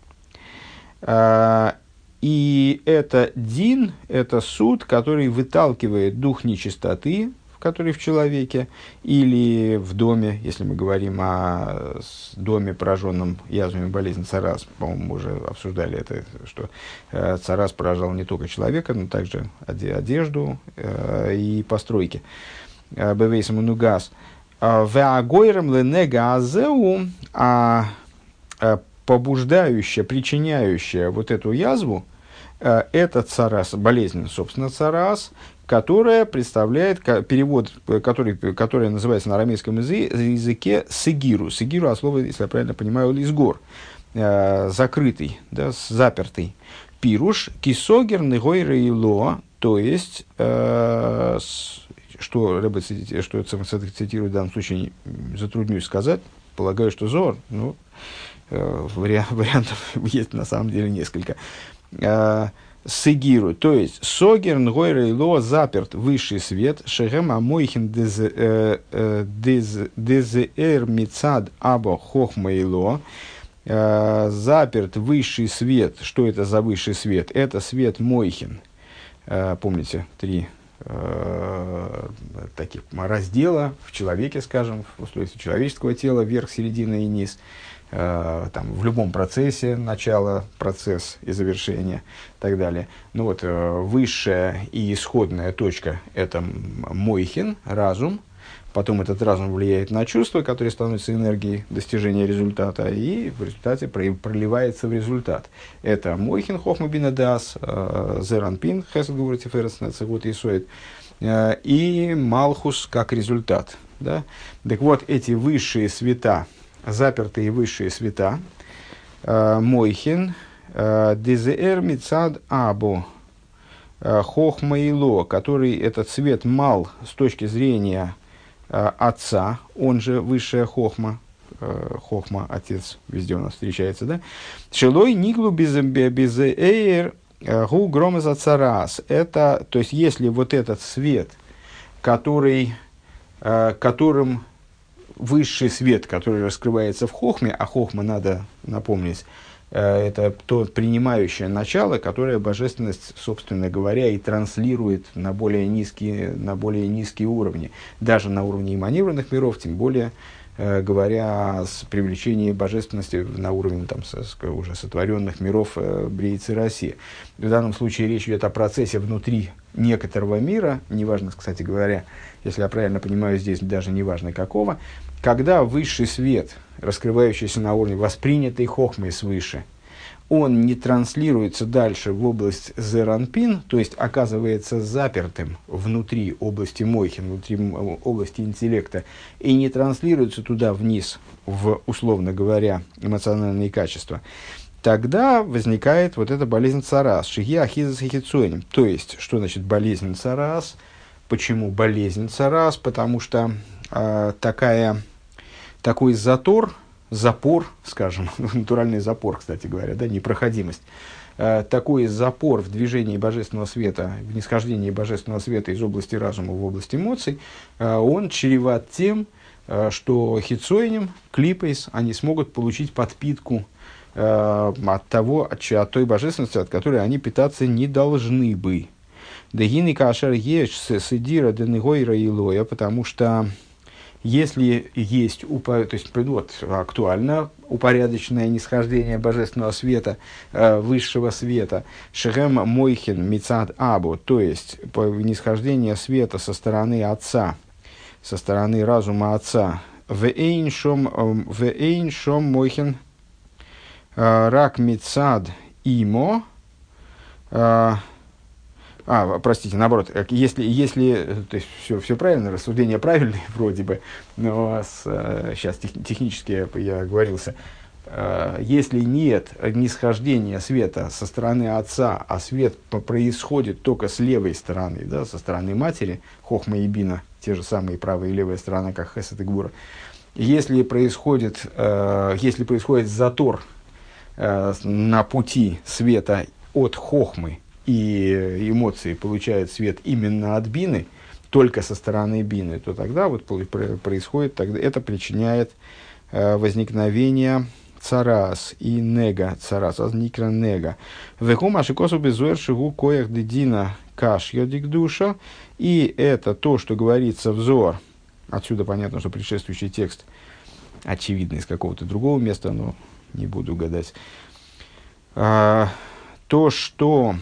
И это дин, это суд, который выталкивает дух нечистоты, который в человеке, или в доме, если мы говорим о доме, пораженном язвами болезни царас. По-моему, мы уже обсуждали это, что царас поражал не только человека, но также одежду и постройки. Бевейсам и нугас. Веагойрам ленега азеу, а побуждающая, причиняющая вот эту язву, это царас, болезнь, собственно, царас, которая представляет, перевод, который, который называется на арамейском языке сигиру. Сигиру, а слово, если я правильно понимаю, лизгор, э, закрытый, да, запертый. Пируш, кисогер, негойра и ло, то есть, э, с, что Рэбе что это цитирует в данном случае, затруднюсь сказать, полагаю, что зор, ну, э, вариант, вариантов есть на самом деле несколько. Э, Сигиру, то есть согер нгойра и ло, заперт высший свет, шехем амойхин дезеэр мицад або хохма и ло, заперт высший свет. Что это за высший свет? Это свет мойхин. Помните, три таких раздела в человеке, скажем, в устройстве человеческого тела, верх, середина и низ. Там, в любом процессе, начало, процесс и завершение и так далее. Ну вот, высшая и исходная точка – это мойхин, разум. Потом этот разум влияет на чувства, которые становятся энергией достижения результата, и в результате проливается в результат. Это мойхин, хохма бина дас, зеранпин, хесед гурати ферес нацегут и соет, и малхус как результат. Да? Так вот, эти высшие света, запертые высшие света, э, мойхин, дезеэр мицад або, хохма и ло, который этот свет мал с точки зрения э, отца, он же высшая хохма, э, хохма, отец, везде у нас встречается, да? Шелой ниглу безеэр гу громаза царас. Это, то есть, если вот этот свет, который, э, которым высший свет, который раскрывается в хохме, а хохма, надо напомнить, это то принимающее начало, которое божественность, собственно говоря, и транслирует на более низкие, на более низкие уровни. Даже на уровне эманированных миров, тем более, говоря о привлечении божественности на уровень там, уже сотворенных миров Бриицы России. В данном случае речь идет о процессе внутри некоторого мира, неважно, кстати говоря, если я правильно понимаю, здесь даже неважно какого, когда высший свет, раскрывающийся на уровне воспринятой хохмой свыше, он не транслируется дальше в область зеранпин, то есть оказывается запертым внутри области мойхин, внутри области интеллекта, и не транслируется туда вниз, в, условно говоря, эмоциональные качества, тогда возникает вот эта болезнь царас, шиги ахизас хицуэним. То есть, что значит болезнь царас? Почему болезнь царас? Потому что э, такая, такой затор, запор, скажем, натуральный запор, кстати говоря, да, непроходимость, э, такой запор в движении божественного света, в нисхождении божественного света из области разума в область эмоций, э, он чреват тем, э, что хицуэним, клипейс, они смогут получить подпитку от того, от той божественности, от которой они питаться не должны бы. Дегины кашер еш сидира денегойра илоя, потому что если есть, то есть вот, актуально упорядоченное нисхождение божественного света, высшего света, шехем мойхин мицад абу, то есть нисхождение света со стороны отца, со стороны разума отца, веэйн шом мойхин рак мицад имо, а, а, простите, наоборот, если, если то есть все, все правильно, рассуждения правильные вроде бы, но с, сейчас тех, технически я, я оговорился, если нет нисхождения света со стороны отца, а свет происходит только с левой стороны, да, со стороны матери, хохма и бина, те же самые правая и левая сторона, как хесед и гвура, если происходит, если происходит затор на пути света от хохмы, и эмоции получают свет именно от бины, только со стороны бины, то тогда вот происходит, тогда это причиняет возникновение царас и нега, царас, азникра нега. Векум ашикосу безуэр шигу коях дедина каш йодик душа. И это то, что говорится в Зоар. Отсюда понятно, что предшествующий текст очевидно из какого-то другого места, но не буду гадать. А, то, что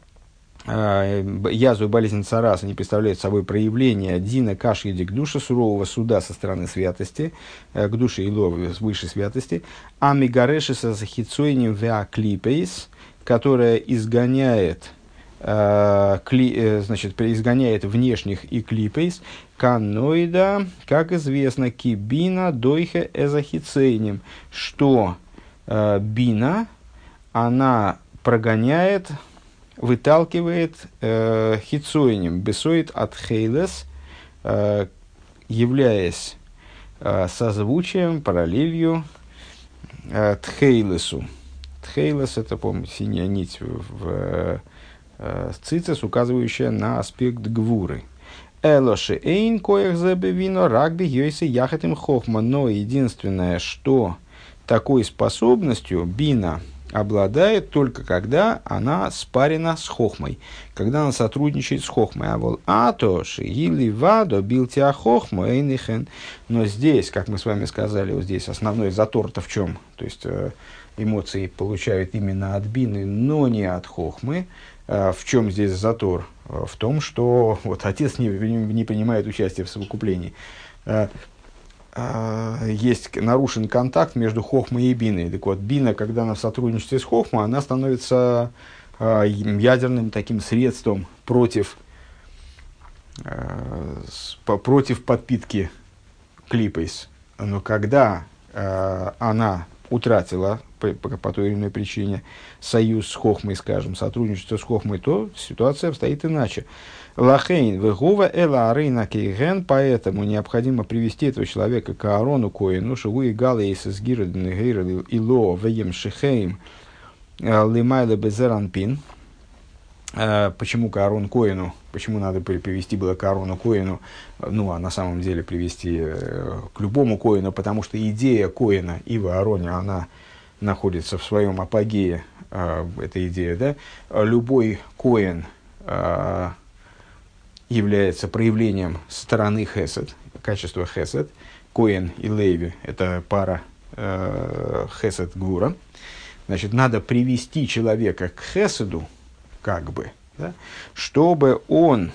язву и болезнь царас, они представляют собой проявление дина каш едик душа, сурового суда со стороны святости, к душе и ловы с высшей святости, а мегарешиса захицойним веаклипейс, которая изгоняет, э, кли, значит, изгоняет внешних и клипейс, каноида, как известно, кибина дойхе эзахицейним, что э, бина, она прогоняет, выталкивает э, хицойним, бесоид от хейлес, э, являясь э, созвучием, параллелью э, тхейлесу. Тхейлес — это, помните, синяя нить в э, цицис, указывающая на аспект гвуры. Элоши эйн коях забевино рагби йойсы яхатим хохма. Но единственное, что такой способностью бина обладает только когда она спарена с хохмой, когда она сотрудничает с хохмой. А вот атоши или вадо билтиа хохма эйнихен. Но здесь, как мы с вами сказали, вот здесь основной затор-то в чем? То есть э, эмоции получают именно от бины, но не от хохмы. Э, в чем здесь затор? Э, в том, что вот отец не, не принимает участие в совокуплении. Э, есть нарушен контакт между хохмой и биной. Так вот, бина, когда она в сотрудничестве с хохмой, она становится э, ядерным таким средством против, э, с, по, против подпитки клипейс. Но когда э, она утратила по, по, по той или иной причине союз с хохмой, скажем, сотрудничество с хохмой, то ситуация обстоит иначе. Лахейн вегува эла арейна кейген, поэтому необходимо привести этого человека к Аарону Коэну, шигу и гала эйсэс гироден гейрел ило веем шихейм лимайле безеранпин. Почему к Аарону Коэну? Почему надо привести было к Аарону Коэну? Ну, а на самом деле привести к любому Коэну, потому что идея Коэна и в Аароне, она находится в своем апогее, эта идея, да? Любой Коэн является проявлением стороны хесед, качества хесед. Коэн и Леви – это пара э, хесед-гвура. Значит, надо привести человека к хеседу, как бы, да, чтобы он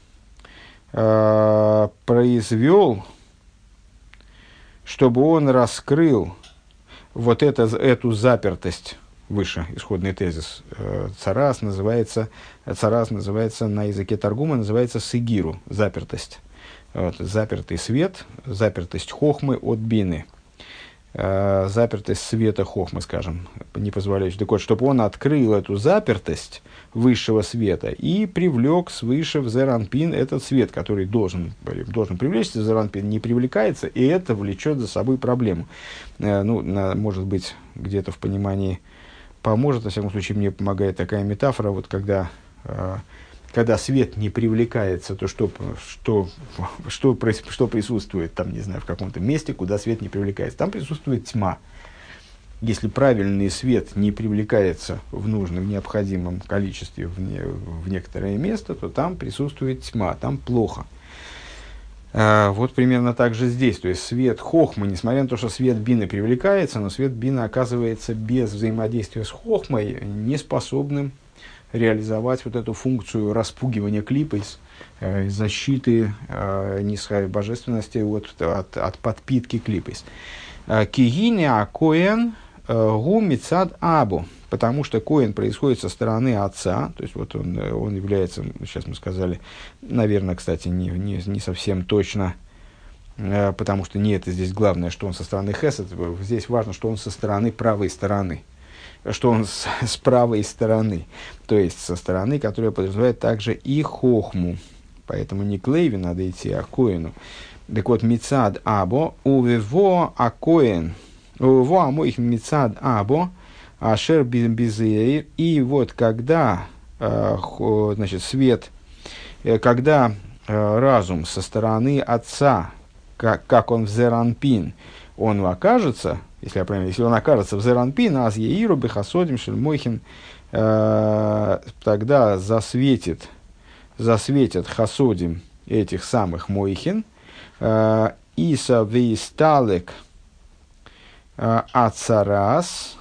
э, произвел, чтобы он раскрыл вот это, эту запертость. Выше, исходный тезис. Царас называется, царас называется на языке Таргума, называется сигиру, запертость. Вот, запертый свет, запертость хохмы от бины. Э, запертость света хохмы, скажем, не позволяющая. Так вот, чтобы он открыл эту запертость высшего света и привлек свыше в зеранпин этот свет, который должен, должен привлечься, зеранпин не привлекается, и это влечет за собой проблему. Э, ну, на, может быть, где-то в понимании поможет, во всяком случае, мне помогает такая метафора, вот когда, э, когда свет не привлекается, то что, что, что, что присутствует там, не знаю, в каком-то месте, куда свет не привлекается? Там присутствует тьма. Если правильный свет не привлекается в нужном, в необходимом количестве в, не, в некоторое место, то там присутствует тьма, там плохо. Вот примерно так же здесь. То есть свет хохмы, несмотря на то, что свет бины привлекается, но свет бины оказывается без взаимодействия с хохмой неспособным реализовать вот эту функцию распугивания клипейс, э, защиты э, низкой божественности от, от, от подпитки клипейс. Кигини а коэн гу мицад абу. Потому что коэн происходит со стороны отца, то есть вот он, он является, сейчас мы сказали, наверное, кстати, не, не, не совсем точно, потому что не это здесь главное, что он со стороны хесед, здесь важно, что он со стороны правой стороны, что он с, с правой стороны, то есть со стороны, которая подразумевает также и хохму, поэтому не к Лейви надо идти, а к Коэну. Так вот, мицад або, увево акоэн, увево амоих мицад або, ашер безеир, и вот когда, значит, свет, когда разум со стороны отца, как, как он в Зеранпин, он окажется, если я правильно, если он окажется в Зеранпин, аз еиру бехасодим шельмойхин, э, тогда засветит, засветят хасодим этих самых мойхин, э, иса вейсталек э, ацарас,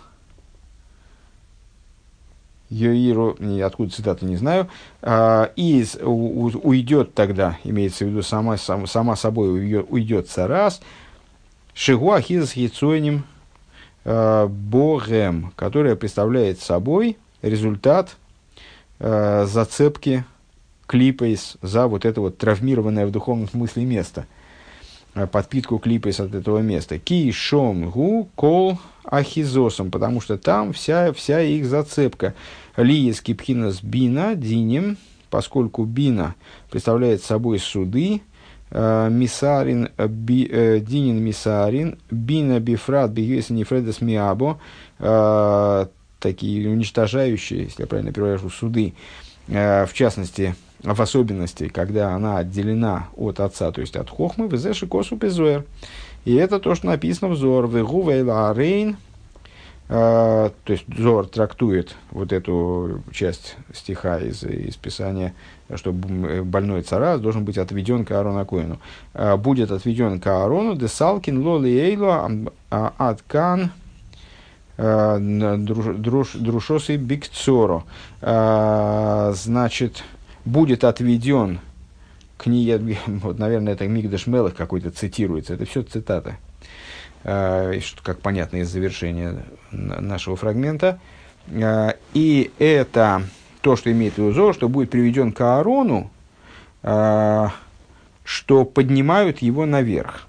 Йоиру, откуда цитата, не знаю, э, из, у, у, уйдет тогда, имеется в виду, сама, сам, сама собой уйдет, уйдет царас, шигуа хизас хицойним э, богем, которая представляет собой результат э, зацепки клипейс за вот это вот травмированное в духовном смысле место, э, подпитку клипейс от этого места. Ки шом гу кол ахизосом, потому что там вся, вся их зацепка. Лиес кипхинас бина диним, поскольку бина представляет собой суды, э, мисарин, би, э, динин мисарин, бина бифрат бигвеса нефредес миабо, э, такие уничтожающие, если я правильно перевожу, суды, э, в частности, в особенности, когда она отделена от отца, то есть от хохмы, везеши косу пезуэр. И это то, что написано в Зор. Вегу вейла арейн. То есть Зор трактует вот эту часть стиха из, из Писания, что больной царас должен быть отведен к Аарону Коэну. Будет отведен к Аарону, десалкин лоли эйло аткан друшосы бикцоро. Значит, будет отведен к ней, вот, наверное, это Мигдаш Мелах какой-то цитируется, это все цитата, э, как понятно из завершения нашего фрагмента. Э, и это то, что имеет в виду Зор, что будет приведен к Аарону, э, что поднимают его наверх.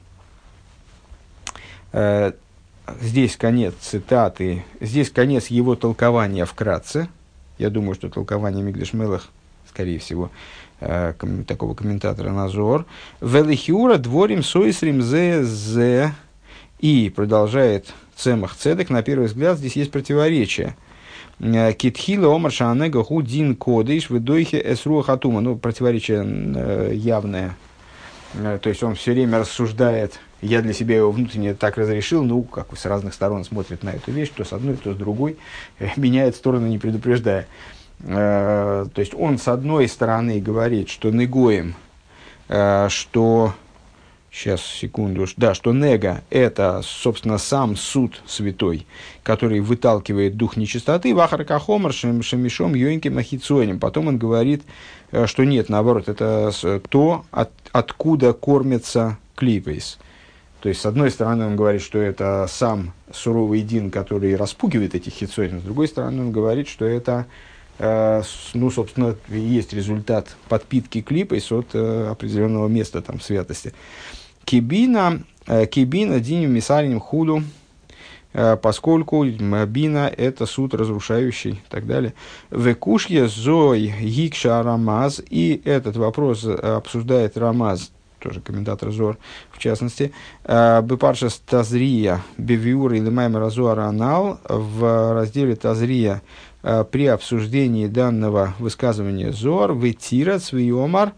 Э, здесь конец цитаты, здесь конец его толкования вкратце. Я думаю, что толкование Мигдаш Мелах, скорее всего, такого комментатора на Зор. Велихиура дворим сойсрим зе зе. И продолжает Цемах Цедек. На первый взгляд здесь есть противоречие. Китхила омар шаанега худин кодыш ведойхе эсруа хатума. Ну, противоречие явное. То есть он все время рассуждает. Я для себя его внутренне так разрешил. Ну, как с разных сторон смотрит на эту вещь. То с одной, то с другой. Меняет сторону, не предупреждая. То есть он с одной стороны говорит, что негоем, что сейчас секунду, да, что нега это, собственно, сам суд святой, который выталкивает дух нечистоты, вахаркахомар шемишом йоинки махицоним. Потом он говорит, что нет, наоборот, это то, от, откуда кормятся клипейс. То есть, с одной стороны, он говорит, что это сам суровый дин, который распугивает этих хицоним, с другой стороны, он говорит, что это, ну, собственно, есть результат подпитки клипейс от э, определенного места там, святости. Кибина, э, кибина диним мисариним худу, э, поскольку бина – это суд разрушающий и так далее. Векушье зой гикша рамаз, и этот вопрос обсуждает Рамаз, тоже комментатор Зор, в частности, Бепаршас Тазрия, Бевиур или Маймер Зоар Анал, в разделе Тазрия при обсуждении данного высказывания Зор, вытират свиомар,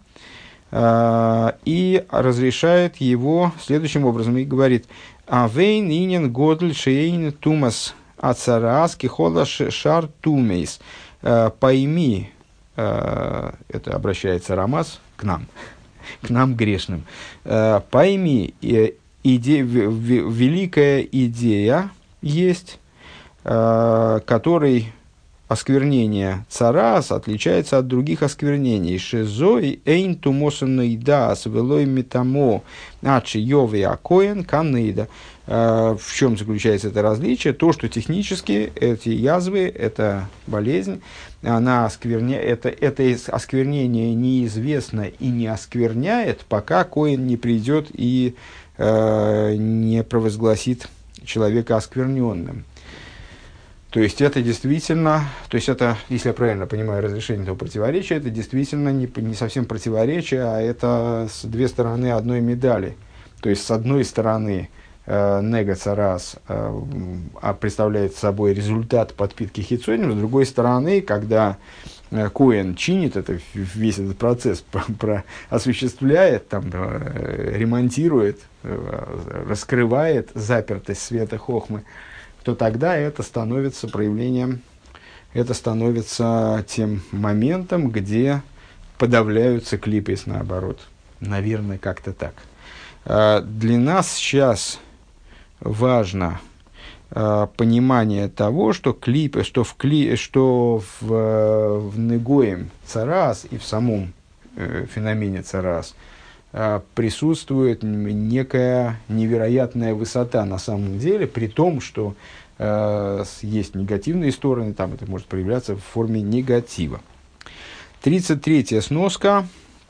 и разрешает его следующим образом, и говорит: «Авейн инен годль шейн тумас ацарас кихола шар тумейс». Пойми, это обращается Рамаз к нам, к нам грешным, пойми, иде, великая идея есть, которой осквернение царас отличается от других осквернений. Шезой эйн тумосанейда свелой метамо ачи йови акоен канейда. В чем заключается это различие? То, что технически эти язвы, эта болезнь, она оскверня... это, это осквернение неизвестно и не оскверняет, пока коэн не придет и э, не провозгласит человека оскверненным. То есть это действительно, то есть это, если я правильно понимаю разрешение этого противоречия, это действительно не, не совсем противоречие, а это с две стороны одной медали. То есть с одной стороны э, нега царас э, представляет собой результат подпитки хитсоним, с другой стороны, когда э, коэн чинит это, весь этот процесс, про, про, осуществляет, там, э, ремонтирует, э, раскрывает запертость света хохмы, то тогда это становится проявлением, это становится тем моментом, где подавляются клипес, наоборот. Наверное, как-то так. Для нас сейчас важно понимание того, что, клипы, что, в, кли, что в, в негоем царас и в самом феномене царас присутствует некая невероятная высота на самом деле, при том, что э, есть негативные стороны, там это может проявляться в форме негатива. тридцать третья сноска.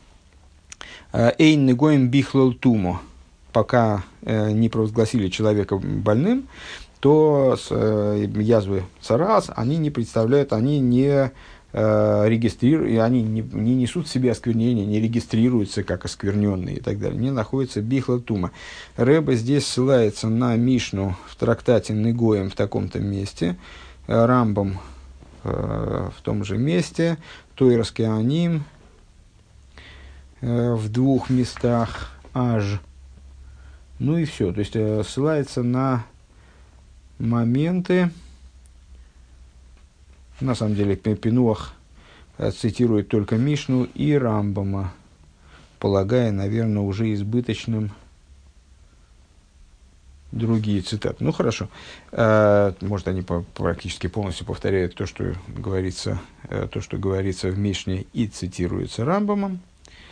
Эйн негоем бихлол тумо. Пока э, не провозгласили человека больным, то э, язвы царас, они не представляют, они не регистрируют, они не, не несут в себе осквернение, не регистрируются как оскверненные и так далее, не находятся бихла тума. Рэбе здесь ссылается на Мишну в трактате Негоем в таком-то месте, Рамбам э, в том же месте, Тойрас Кеаним э, в двух местах аж. Ну и все. То есть э, ссылается на моменты. На самом деле, Пинуах цитирует только Мишну и Рамбама, полагая, наверное, уже избыточным другие цитаты. Ну, хорошо. Может, они практически полностью повторяют то, что говорится, то, что говорится в Мишне и цитируется Рамбамом.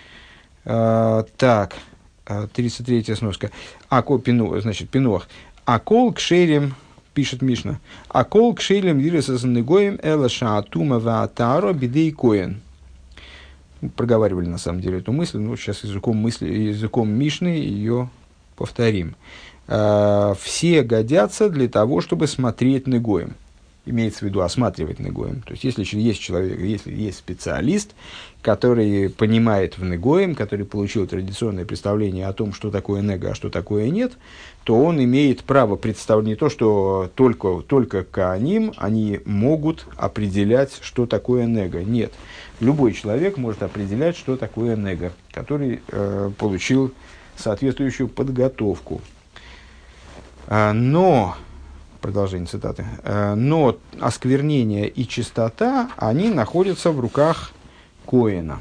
Так, тридцать третья сноска. Ако Пину, значит, Пинуах. Акол кшерим, пишет Мишна, «Акол кшейлем вируса занегоем элаша атума ваатаро бидей коэн». Проговаривали, на самом деле, эту мысль, но сейчас языком, мысли, языком Мишны ее повторим. «Все годятся для того, чтобы смотреть негоем». Имеется в виду осматривать негоем. То есть, если есть человек, если есть специалист, который понимает в негоем, который получил традиционное представление о том, что такое нега, а что такое нет, то он имеет право представлять не то, что только, только кааним, они могут определять, что такое нега. Нет. Любой человек может определять, что такое нега, который э, получил соответствующую подготовку. А, но... Продолжение цитаты. Но осквернение и чистота, они находятся в руках коэна.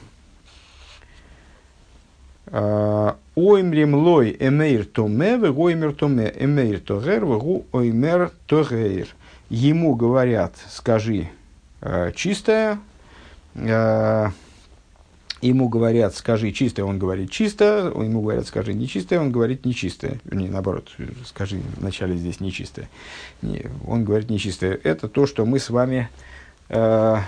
Оймрим лой эмейр томе, вегоймер томе, эмейр тогер, вегу оймер тогейр. Ему говорят, скажи чистое, ему говорят, скажи чистое, он говорит чисто, ему говорят, скажи нечистое, он говорит нечистое. Вернее, наоборот, скажи вначале здесь нечистое. Не, он говорит нечистое. Это то, что мы с вами э,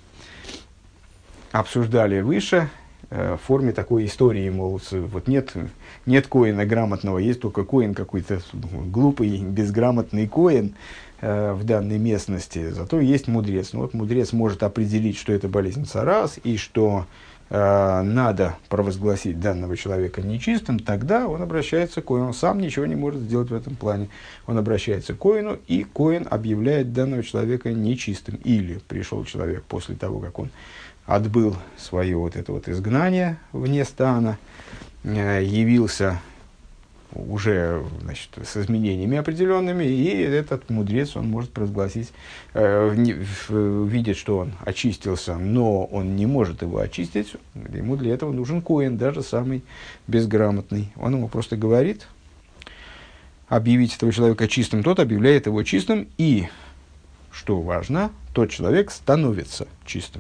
обсуждали выше, э, в форме такой истории, мол, вот нет, нет коэна грамотного, есть только коэн какой-то глупый, безграмотный коэн э, в данной местности, зато есть мудрец. Ну, вот мудрец может определить, что это болезнь царас, и что надо провозгласить данного человека нечистым, тогда он обращается к коэну. Он сам ничего не может сделать в этом плане. Он обращается к коэну, и коэн объявляет данного человека нечистым. Или пришел человек после того, как он отбыл свое вот это вот изгнание вне стана, явился уже, значит, с изменениями определенными, и этот мудрец, он может провозгласить, э, не, в, видит, что он очистился, но он не может его очистить, ему для этого нужен коэн, даже самый безграмотный. Он ему просто говорит, объявить этого человека чистым, тот объявляет его чистым, и что важно, тот человек становится чистым.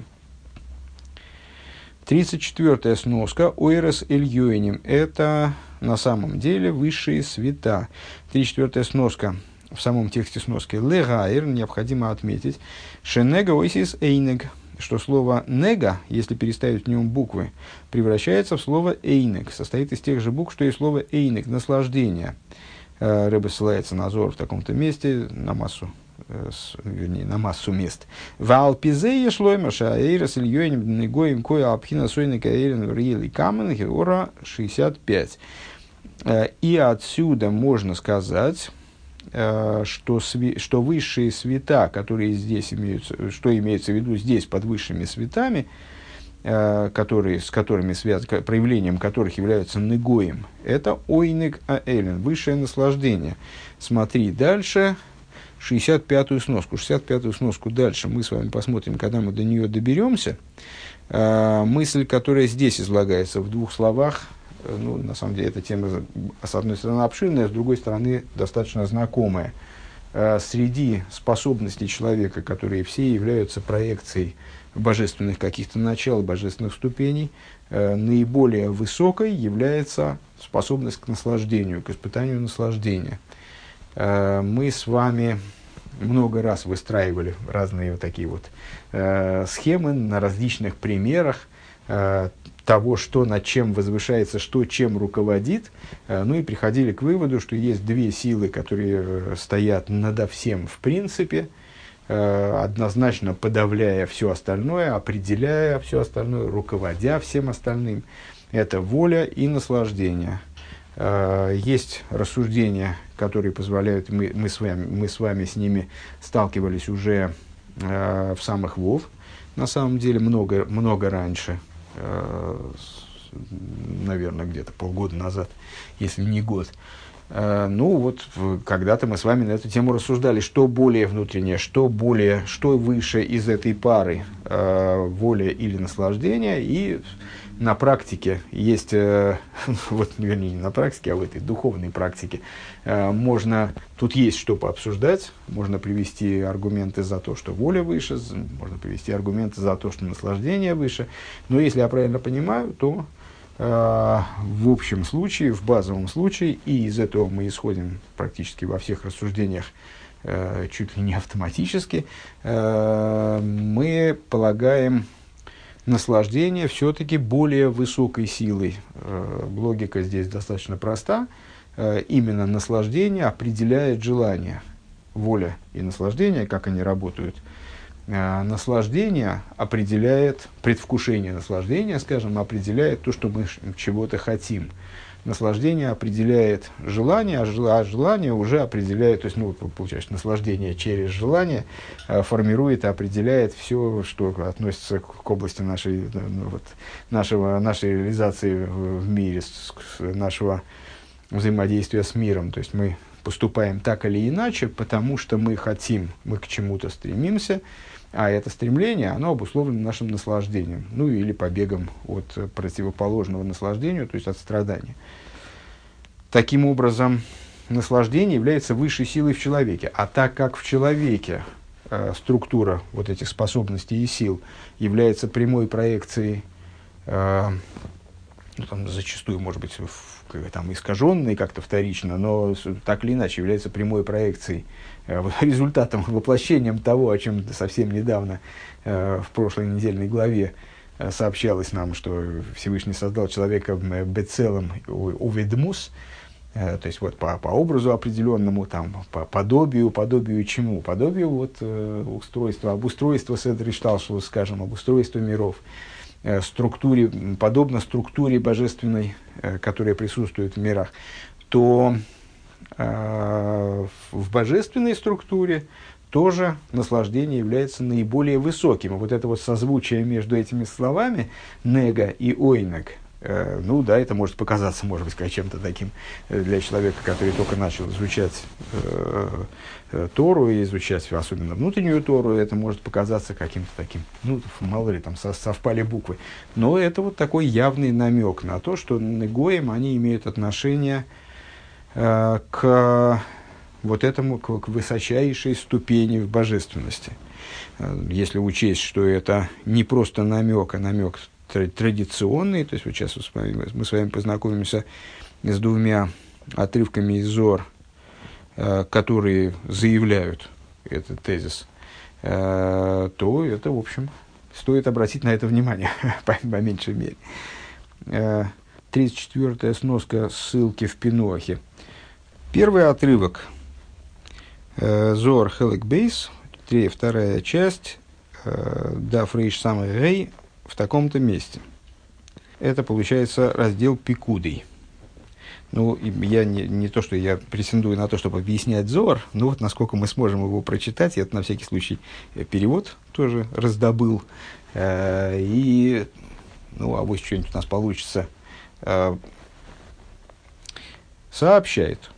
тридцать четвёртая сноска. Ойрес эльёйним. Это на самом деле высшие света. тридцать четвёртая сноска. В самом тексте сноски легайр необходимо отметить шенега ойсис эйнег, что слово нега, если переставить в нем буквы, превращается в слово эйнег, состоит из тех же букв, что и слово эйнег, наслаждение. Рэбе ссылается на Зор в таком-то месте, на массу, вернее, на массу мест. Валпизея шлоймаша эйрес ильёйним негоим коя алпхина сойника эйрен вриели камен геора шестьдесят пять. И отсюда можно сказать, что, сви, что высшие света, которые здесь имеются, что имеется в виду здесь под высшими светами, которые, с которыми связаны, проявлением которых являются негоем, это ойнег аэлен, высшее наслаждение. Смотри дальше, шестьдесят пятую сноску. шестьдесят пятую сноску дальше мы с вами посмотрим, когда мы до нее доберемся. Мысль, которая здесь излагается в двух словах, ну, на самом деле, эта тема, с одной стороны, обширная, с другой стороны, достаточно знакомая. Среди способностей человека, которые все являются проекцией божественных каких-то начал, божественных ступеней, наиболее высокой является способность к наслаждению, к испытанию наслаждения. Мы с вами много раз выстраивали разные вот такие вот схемы на различных примерах того, что над чем возвышается, что чем руководит, ну и приходили к выводу, что есть две силы, которые стоят надо всем в принципе, однозначно подавляя все остальное, определяя все остальное, руководя всем остальным. Это воля и наслаждение. Есть рассуждения, которые позволяют, мы, мы, с вами, мы с вами с ними сталкивались уже в самых Вов, на самом деле много, много раньше, наверное, где-то полгода назад, если не год. Ну вот, когда-то мы с вами на эту тему рассуждали, что более внутреннее, что более, что выше из этой пары, воля или наслаждение. И на практике есть, вот, вернее, не на практике, а в этой духовной практике, можно, тут есть что пообсуждать, можно привести аргументы за то, что воля выше, можно привести аргументы за то, что наслаждение выше. Но если я правильно понимаю, то в общем случае, в базовом случае, и из этого мы исходим практически во всех рассуждениях чуть ли не автоматически, мы полагаем наслаждение все-таки более высокой силой. Логика здесь достаточно проста. Именно наслаждение определяет желание. Воля и наслаждение, как они работают. Наслаждение определяет, предвкушение наслаждения, скажем, определяет то, что мы чего-то хотим. Наслаждение определяет желание, а желание уже определяет, то есть, ну, получается, наслаждение через желание формирует и определяет все, что относится к области нашей, ну, вот, нашего, нашей реализации в мире, нашего взаимодействия с миром. То есть мы поступаем так или иначе, потому что мы хотим, мы к чему-то стремимся, а это стремление, оно обусловлено нашим наслаждением, ну или побегом от противоположного наслаждению, то есть от страдания. Таким образом, наслаждение является высшей силой в человеке. А так как в человеке э, структура вот этих способностей и сил является прямой проекцией, э, ну, там, зачастую, может быть, в, там, искаженной как-то вторично, но так или иначе является прямой проекцией, э, результатом, воплощением того, о чем совсем недавно э, в прошлой недельной главе э, сообщалось нам, что Всевышний создал человека бецелом уведмус, э, то есть вот по, по образу определенному, там, по подобию, подобию чему? Подобию вот, э, устройства, обустройства Седри Шталшус, скажем, обустройства миров. Структуре, подобно структуре божественной, которая присутствует в мирах, то э, в божественной структуре тоже наслаждение является наиболее высоким. И вот это вот созвучие между этими словами «нега» и «ойнег», э, ну да, это может показаться, может быть, как чем-то таким для человека, который только начал изучать э, Тору и изучать, особенно внутреннюю Тору, это может показаться каким-то таким, ну, мало ли, там совпали буквы. Но это вот такой явный намек на то, что негоим, они имеют отношение э, к вот этому, к, к высочайшей ступени в божественности. Если учесть, что это не просто намек, а намек традиционный, то есть вот сейчас мы с вами познакомимся с двумя отрывками из Зоар, которые заявляют этот тезис, то это, в общем, стоит обратить на это внимание, по, по меньшей мере. тридцать четвёртая сноска ссылки в Пинохе. Первый отрывок Зоар Хелек Бейс, вторая часть, Даф Рейш Самый Рей, в таком-то месте. Это получается раздел Пикудей. Ну, я не, не то, что я претендую на то, чтобы объяснять Зоар, но вот насколько мы сможем его прочитать, я это на всякий случай перевод тоже раздобыл. Э, и, ну, а вот что-нибудь у нас получится. Э, сообщает.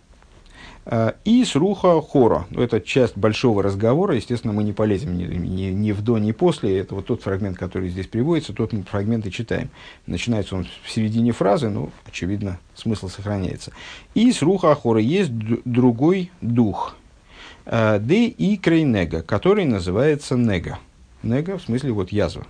И с руха хора. Это часть большого разговора. Естественно, мы не полезем ни, ни, ни в до, ни после. Это вот тот фрагмент, который здесь приводится, тот фрагмент и читаем. Начинается он в середине фразы, но, очевидно, смысл сохраняется. И с руха хора есть д- другой дух. Де икрей нега, который называется нега. Нега, в смысле, вот язва.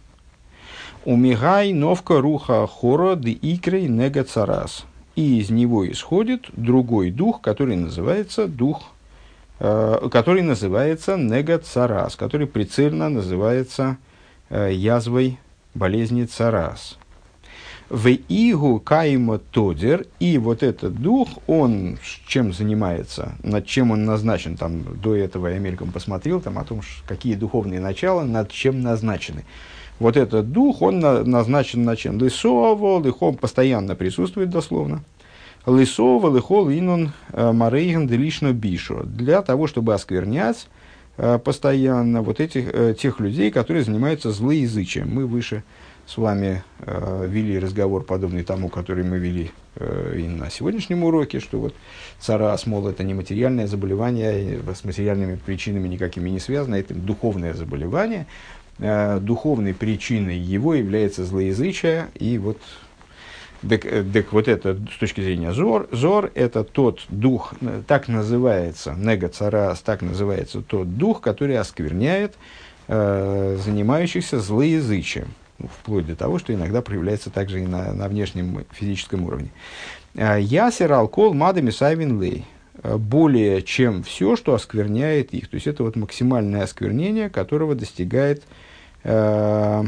Умигай новка руха хора де икрей нега царас. И из него исходит другой дух, который называется дух, э, который называется нега-царас, который прицельно называется э, язвой болезни царас. В игу кайма тодер, и вот этот дух, он чем занимается, над чем он назначен, там до этого я мельком посмотрел, там о том, какие духовные начала над чем назначены. Вот этот дух, он на, назначен на чем? Лысово, лыхом постоянно присутствует дословно. Лысово, лыхол, инун, марейген, делишно бишу. Для того, чтобы осквернять э, постоянно вот этих, э, тех людей, которые занимаются злоязычием. Мы выше с вами э, вели разговор, подобный тому, который мы вели э, и на сегодняшнем уроке, что вот царас, мол, это не материальное заболевание, с материальными причинами никакими не связано, это духовное заболевание. Духовной причиной его является злоязычие, и вот, так, так вот это с точки зрения Зор, Зор это тот дух, так называется, нега-царас, так называется тот дух, который оскверняет э, занимающихся злоязычием, ну, вплоть до того, что иногда проявляется также и на, на внешнем физическом уровне. Ясер алкол мадами сайвин лей. Более чем все, что оскверняет их. То есть это вот максимальное осквернение, которого достигает э,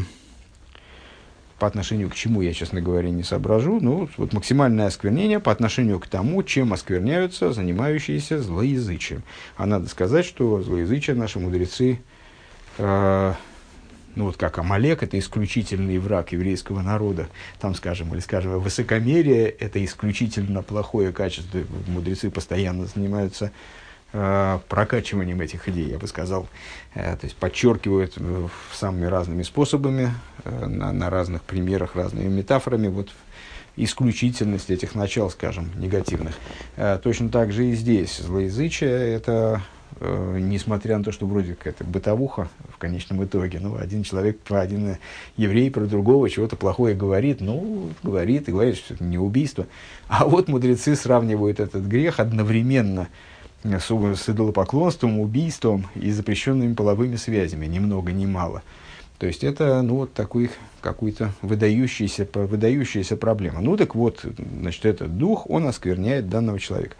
по отношению к чему, я, честно говоря, не соображу, но вот максимальное осквернение по отношению к тому, чем оскверняются занимающиеся злоязычием. А надо сказать, что злоязычие наши мудрецы, э, ну вот как Амалек, это исключительный враг еврейского народа, там, скажем, или, скажем, высокомерие, это исключительно плохое качество. Мудрецы постоянно занимаются э, прокачиванием этих идей, я бы сказал, э, то есть подчеркивают э, самыми разными способами, э, на, на разных примерах, разными метафорами, вот исключительность этих начал, скажем, негативных. Э, точно так же и здесь злоязычие – это... несмотря на то, что вроде как это бытовуха в конечном итоге, ну, один человек, один еврей про другого чего-то плохое говорит, ну, говорит и говорит, что это не убийство. А вот мудрецы сравнивают этот грех одновременно с, с идолопоклонством, убийством и запрещенными половыми связями, ни много ни мало. То есть это, ну, вот такой какой-то выдающаяся, выдающаяся проблема. Ну, так вот, значит, этот дух, он оскверняет данного человека.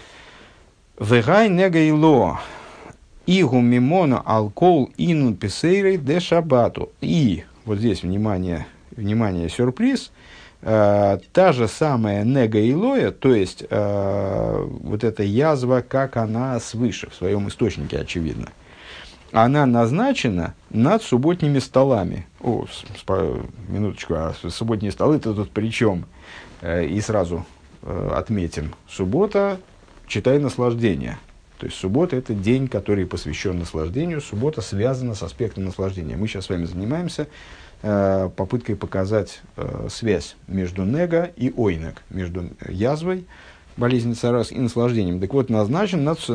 Вегай негайло игу мимоно алкол инун писейрей де шабату. И, вот здесь, внимание, внимание, сюрприз, э, та же самая негайлоя, то есть э, вот эта язва, как она свыше, в своем источнике, очевидно, она назначена над субботними столами. О, с, с, минуточку, а субботние столы-то тут при чем? Э, и сразу э, отметим, суббота, читай наслаждение. То есть суббота – это день, который посвящен наслаждению. Суббота связана с аспектом наслаждения. Мы сейчас с вами занимаемся э, попыткой показать э, связь между нега и ойнег, между язвой, болезнью царас, и наслаждением. Так вот, назначен над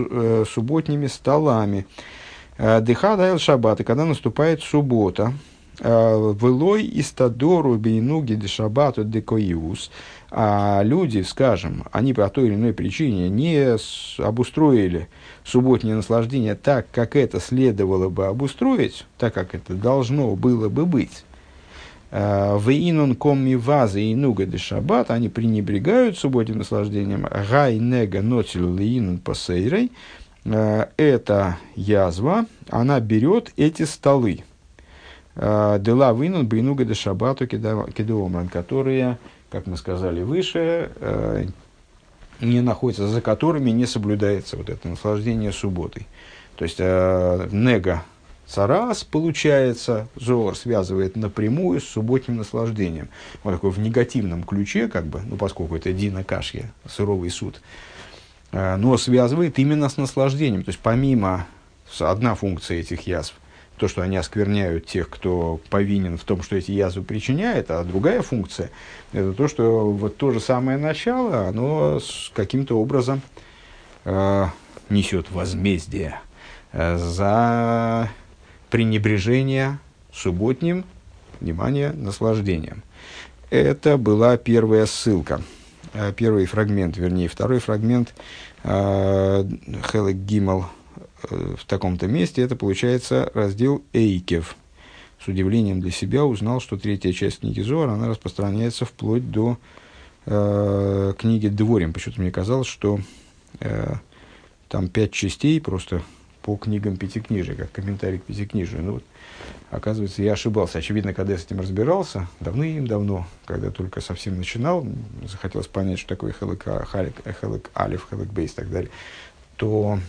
субботними столами. Деха дайл шаббат, и когда наступает суббота, Велой истадору бейнуги дешабату декоиус. А люди, скажем, они по той или иной причине не обустроили субботнее наслаждение так, как это следовало бы обустроить, так, как это должно было бы быть. Вейнун комми вазы и нуга де шаббат, они пренебрегают субботним наслаждением. Гай нега нотил лиинун посейрей. Эта язва, она берет эти столы. Дела вейнун бейнуга де шаббату кедеомран, которые, как мы сказали выше, не находятся, за которыми не соблюдается вот это наслаждение субботой. То есть нега царас, получается, Зоар связывает напрямую с субботним наслаждением. Вот такой в негативном ключе, как бы, ну, поскольку это дина кашья, суровый суд, но связывает именно с наслаждением. То есть, помимо, одна функция этих язв, то, что они оскверняют тех, кто повинен в том, что эти язвы причиняет, а другая функция, это то, что вот то же самое начало, оно каким-то образом э, несет возмездие э, за пренебрежение субботним, внимание, наслаждением. Это была первая ссылка, первый фрагмент, вернее, второй фрагмент Хелек Гимел в таком-то месте. Это получается раздел Эйкев. С удивлением для себя узнал, что третья часть книги Зоар, она распространяется вплоть до э, книги Дворим. Почему-то мне казалось, что э, там пять частей просто по книгам Пятикнижия, как комментарий к Пятикнижию. Ну, вот, оказывается, я ошибался. Очевидно, когда я с этим разбирался, давным-давно, когда только совсем начинал, захотелось понять, что такое Хелек Алиф, Хелек Бейс и так далее, то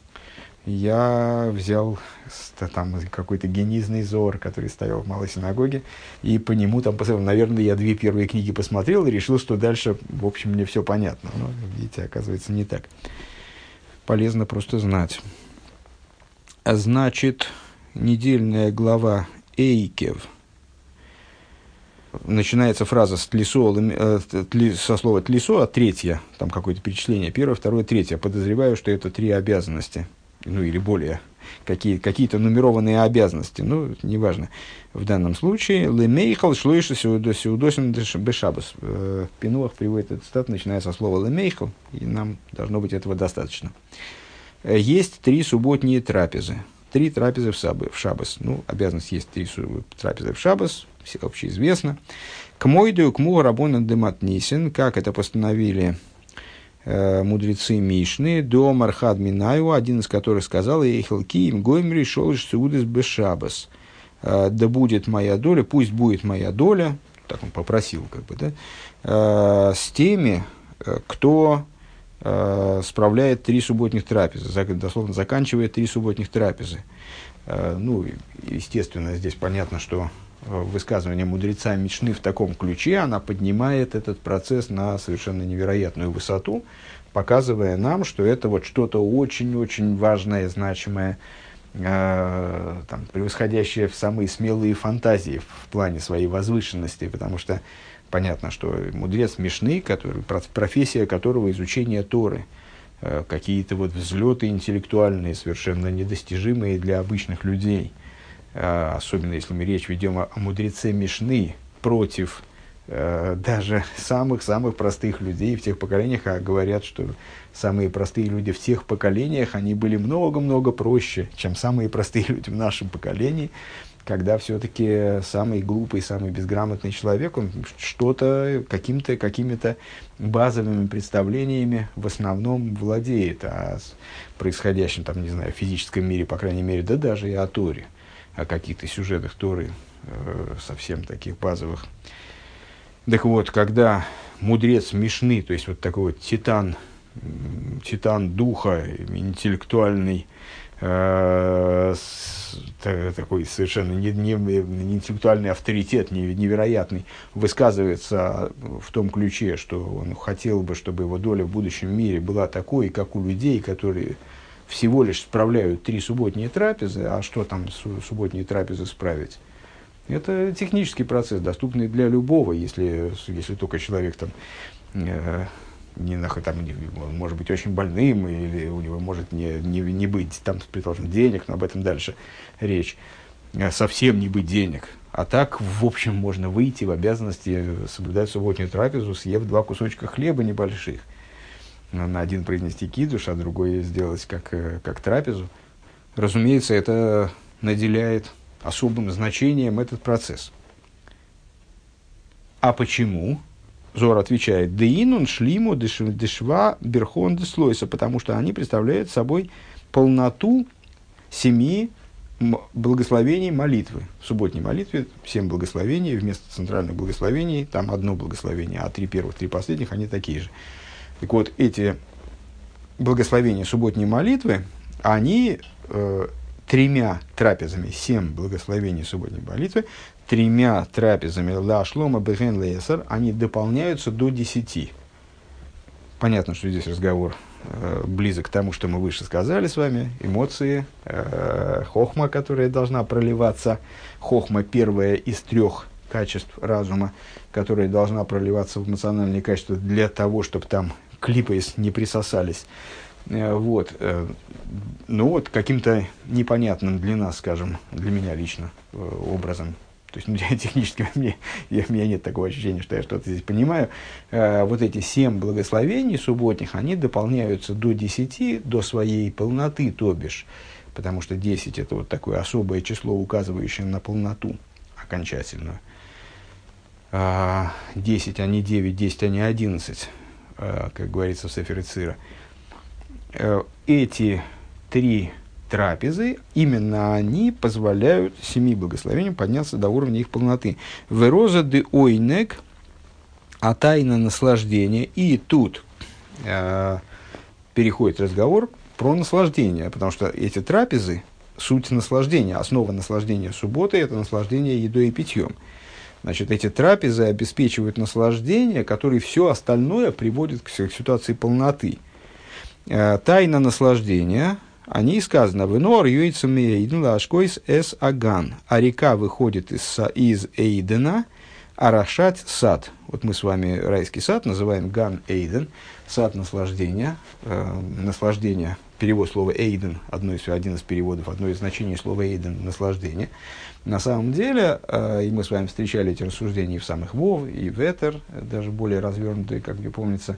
я взял там какой-то генизный Зоар, который стоял в малой синагоге, и по нему там, наверное, я две первые книги посмотрел и решил, что дальше, в общем, мне все понятно. Но, видите, оказывается, не так. Полезно просто знать. Значит, недельная глава Эйкев. Начинается фраза с тлисо, э, тли, со слова тлисо, а третья, там какое-то перечисление, первое, второе, третье. Подозреваю, что это три обязанности, ну или более, какие, какие-то нумерованные обязанности, ну, неважно. В данном случае, лемейхал шлойша сеудосин бешабас. Пинуах приводит этот цитат, начиная со слова лемейхал, и нам должно быть этого достаточно. Есть три субботние трапезы. Три трапезы в, сабы, в шаббас. Ну, обязанность есть три трапезы в шаббас, все общеизвестно. К мойду, к му рабона дематнисин, как это постановили э, мудрецы Мишны, до мархад минаю, один из которых сказал, «Эйхелки им гоймри шолыш сеудес бешаббас». Да будет моя доля, пусть будет моя доля, так он попросил, как бы, да, э, с теми, кто справляет три субботних трапезы, дословно заканчивает три субботних трапезы. Ну, естественно, здесь понятно, что высказывание мудреца Мишны в таком ключе, она поднимает этот процесс на совершенно невероятную высоту, показывая нам, что это вот что-то очень-очень важное, значимое, там, превосходящее в самые смелые фантазии в плане своей возвышенности, потому что понятно, что мудрец Мишны, который, профессия которого изучение Торы, э, какие-то вот взлеты интеллектуальные, совершенно недостижимые для обычных людей, э, особенно если мы речь ведем о, о мудреце Мишны против э, даже самых-самых простых людей в тех поколениях, а говорят, что самые простые люди в тех поколениях, они были много-много проще, чем самые простые люди в нашем поколении, когда все-таки самый глупый, самый безграмотный человек, он что-то, каким-то, какими-то базовыми представлениями в основном владеет о происходящем, там, не знаю, в физическом мире, по крайней мере, да даже и о Торе, о каких-то сюжетах Торы, э, совсем таких базовых. Так вот, когда мудрец Мишны, то есть вот такой вот титан, титан духа, интеллектуальный, такой совершенно не, не, не интеллектуальный авторитет, не, невероятный, высказывается в том ключе, что он хотел бы, чтобы его доля в будущем мире была такой, как у людей, которые всего лишь справляют три субботние трапезы, а что там субботние трапезы справить? Это технический процесс, доступный для любого, если, если только человек там... Э, Не, там, он может быть очень больным, или у него может не, не, не быть, там, предположим, денег, но об этом дальше речь, совсем не быть денег, А так, в общем, можно выйти в обязанности соблюдать субботнюю трапезу, съев два кусочка хлеба небольших. На один произнести кидуш, а другой сделать как, как трапезу. Разумеется, это наделяет особым значением этот процесс. А почему? Зор отвечает: «Деинун шлиму дешва берхон деслойса», потому что они представляют собой полноту семи благословений молитвы. В субботней молитве семь благословений, вместо центральных благословений там одно благословение, а три первых, три последних, они такие же. Так вот, эти благословения субботней молитвы, они э, тремя трапезами, семь благословений субботней молитвы, тремя трапезами ла шлома беген лесер, они дополняются до десяти. Понятно, что здесь разговор э, близок к тому, что мы выше сказали с вами. Эмоции, э, хохма, которая должна проливаться. Хохма первая из трех качеств разума, которая должна проливаться в эмоциональные качества для того, чтобы там клипейс не присосались. Э, вот. Э, ну вот, каким-то непонятным для нас, скажем, для меня лично э, образом. То есть, ну, технически мне, я, у меня нет такого ощущения, что я что-то здесь понимаю. Э, вот эти семь благословений субботних, они дополняются до десяти, до своей полноты, то бишь. Потому что десять – это вот такое особое число, указывающее на полноту окончательную. Э, десять, а не девять, десять, а не одиннадцать, э, как говорится в Сефер Ицира. Э, эти три трапезы, именно они позволяют семи благословениям подняться до уровня их полноты. Вероза де ойнек, а тайна наслаждения. И тут э, переходит разговор про наслаждение, потому что эти трапезы – суть наслаждения. Основа наслаждения субботы – это наслаждение едой и питьем. Значит, эти трапезы обеспечивают наслаждение, которое все остальное приводит к ситуации полноты. Э, тайна наслаждения – о ней сказано: «Венор юйцем эйден лашкойс эс аган», а река выходит из, из Эйдена, арашать сад. Вот мы с вами райский сад называем Ган Эйден, сад наслаждения. Э, наслаждение, перевод слова Эйден, одно из, один из переводов, одно из значений слова Эйден – наслаждение. На самом деле, э, и мы с вами встречали эти рассуждения и в самых Вов, и в Этер, даже более развернутые, как мне помнится,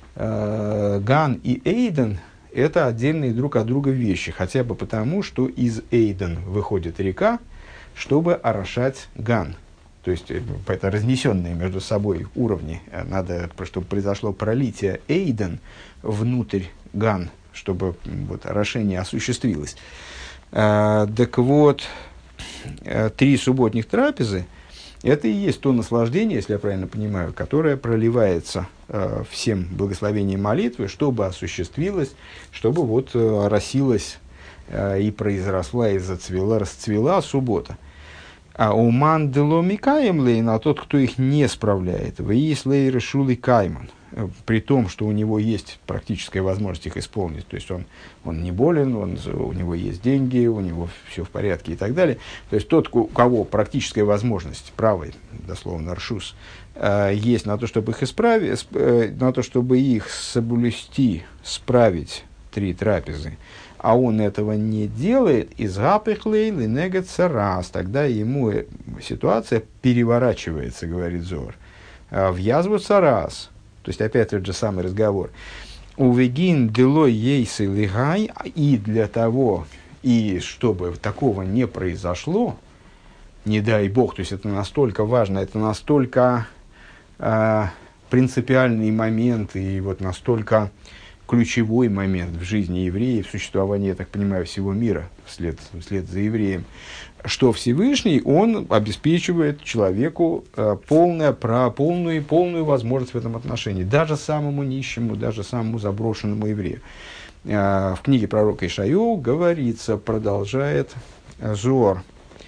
э, Ган и Эйден – это отдельные друг от друга вещи, хотя бы потому, что из Эйден выходит река, чтобы орошать Ган. То есть, это разнесенные между собой уровни. Надо, чтобы произошло пролитие Эйден внутрь Ган, чтобы вот, орошение осуществилось. А, так вот, три субботних трапезы – это и есть то наслаждение, если я правильно понимаю, которое проливается э, всем благословением молитвы, чтобы осуществилось, чтобы вот э, росилась э, и произросла, и зацвела, расцвела суббота. А уман деломи каемлейн, а тот, кто их не справляет, выислей решулы кайман, при том, что у него есть практическая возможность их исполнить, то есть он, он не болен, он, у него есть деньги, у него все в порядке и так далее. То есть тот, у кого практическая возможность, правый, дословно, ршус, э, есть на то, чтобы их исправить, э, на то, чтобы их соблюсти, справить три трапезы, а он этого не делает, из гапехлейл и негацарас, тогда ему ситуация переворачивается, говорит Зор, в язву царас. То есть, опять тот же самый разговор. Увегин делой ейсы лигай, и для того, и чтобы такого не произошло, не дай бог, то есть это настолько важно, это настолько э, принципиальный момент и вот настолько ключевой момент в жизни евреев, в существовании, я так понимаю, всего мира вслед, вслед за евреем, что Всевышний, он обеспечивает человеку э, полное, про, полную, полную возможность в этом отношении, даже самому нищему, даже самому заброшенному еврею. Э, в книге пророка Ишайяу говорится, продолжает Зоар,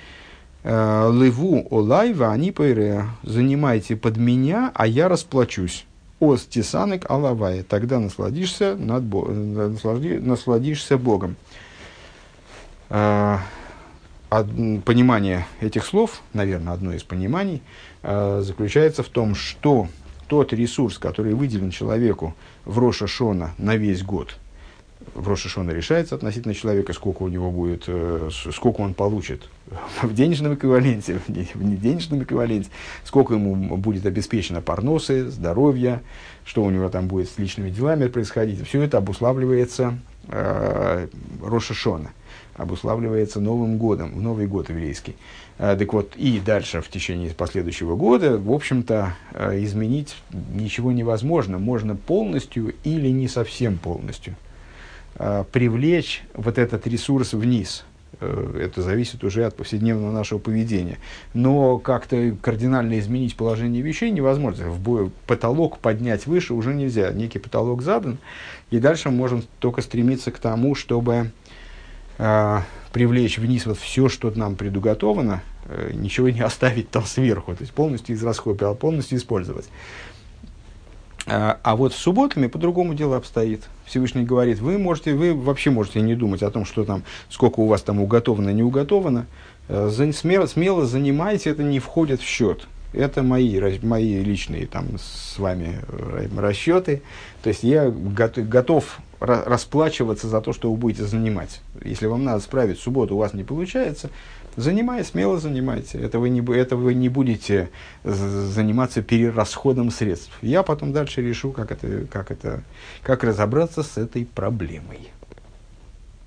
«Леву олайва они пойре, занимайте под меня, а я расплачусь. Ос тисанек алавая, тогда насладишься, над Бо... наслади... насладишься Богом». Понимание этих слов, наверное, одно из пониманий, заключается в том, что тот ресурс, который выделен человеку в Рош ха-Шана на весь год, в Рош ха-Шана решается относительно человека, сколько у него будет, сколько он получит в денежном эквиваленте, в неденежном эквиваленте, сколько ему будет обеспечено парносы, здоровья, что у него там будет с личными делами происходить. Все это обуславливается э, Рош ха-Шана, обуславливается Новым годом, Новый год еврейский. Э, так вот, и дальше в течение последующего года, в общем-то, э, изменить ничего невозможно. Можно полностью или не совсем полностью привлечь вот этот ресурс вниз. Это зависит уже от повседневного нашего поведения. Но как-то кардинально изменить положение вещей невозможно. В бой, потолок поднять выше уже нельзя. Некий потолок задан. И дальше мы можем только стремиться к тому, чтобы э, привлечь вниз вот все, что нам предуготовано, э, ничего не оставить там сверху. То есть полностью израсходовать, полностью использовать. А вот с субботами по-другому дело обстоит. Всевышний говорит, вы можете, вы вообще можете не думать о том, что там, сколько у вас там уготовано, не уготовано. Смело, смело занимайте, это не входит в счет. Это мои, мои личные там, с вами расчеты. То есть я готов расплачиваться за то, что вы будете занимать. Если вам надо справить субботу, у вас не получается, занимай, смело занимайте. Это вы, не, это вы не будете заниматься перерасходом средств. Я потом дальше решу, как, это, как, это, как разобраться с этой проблемой.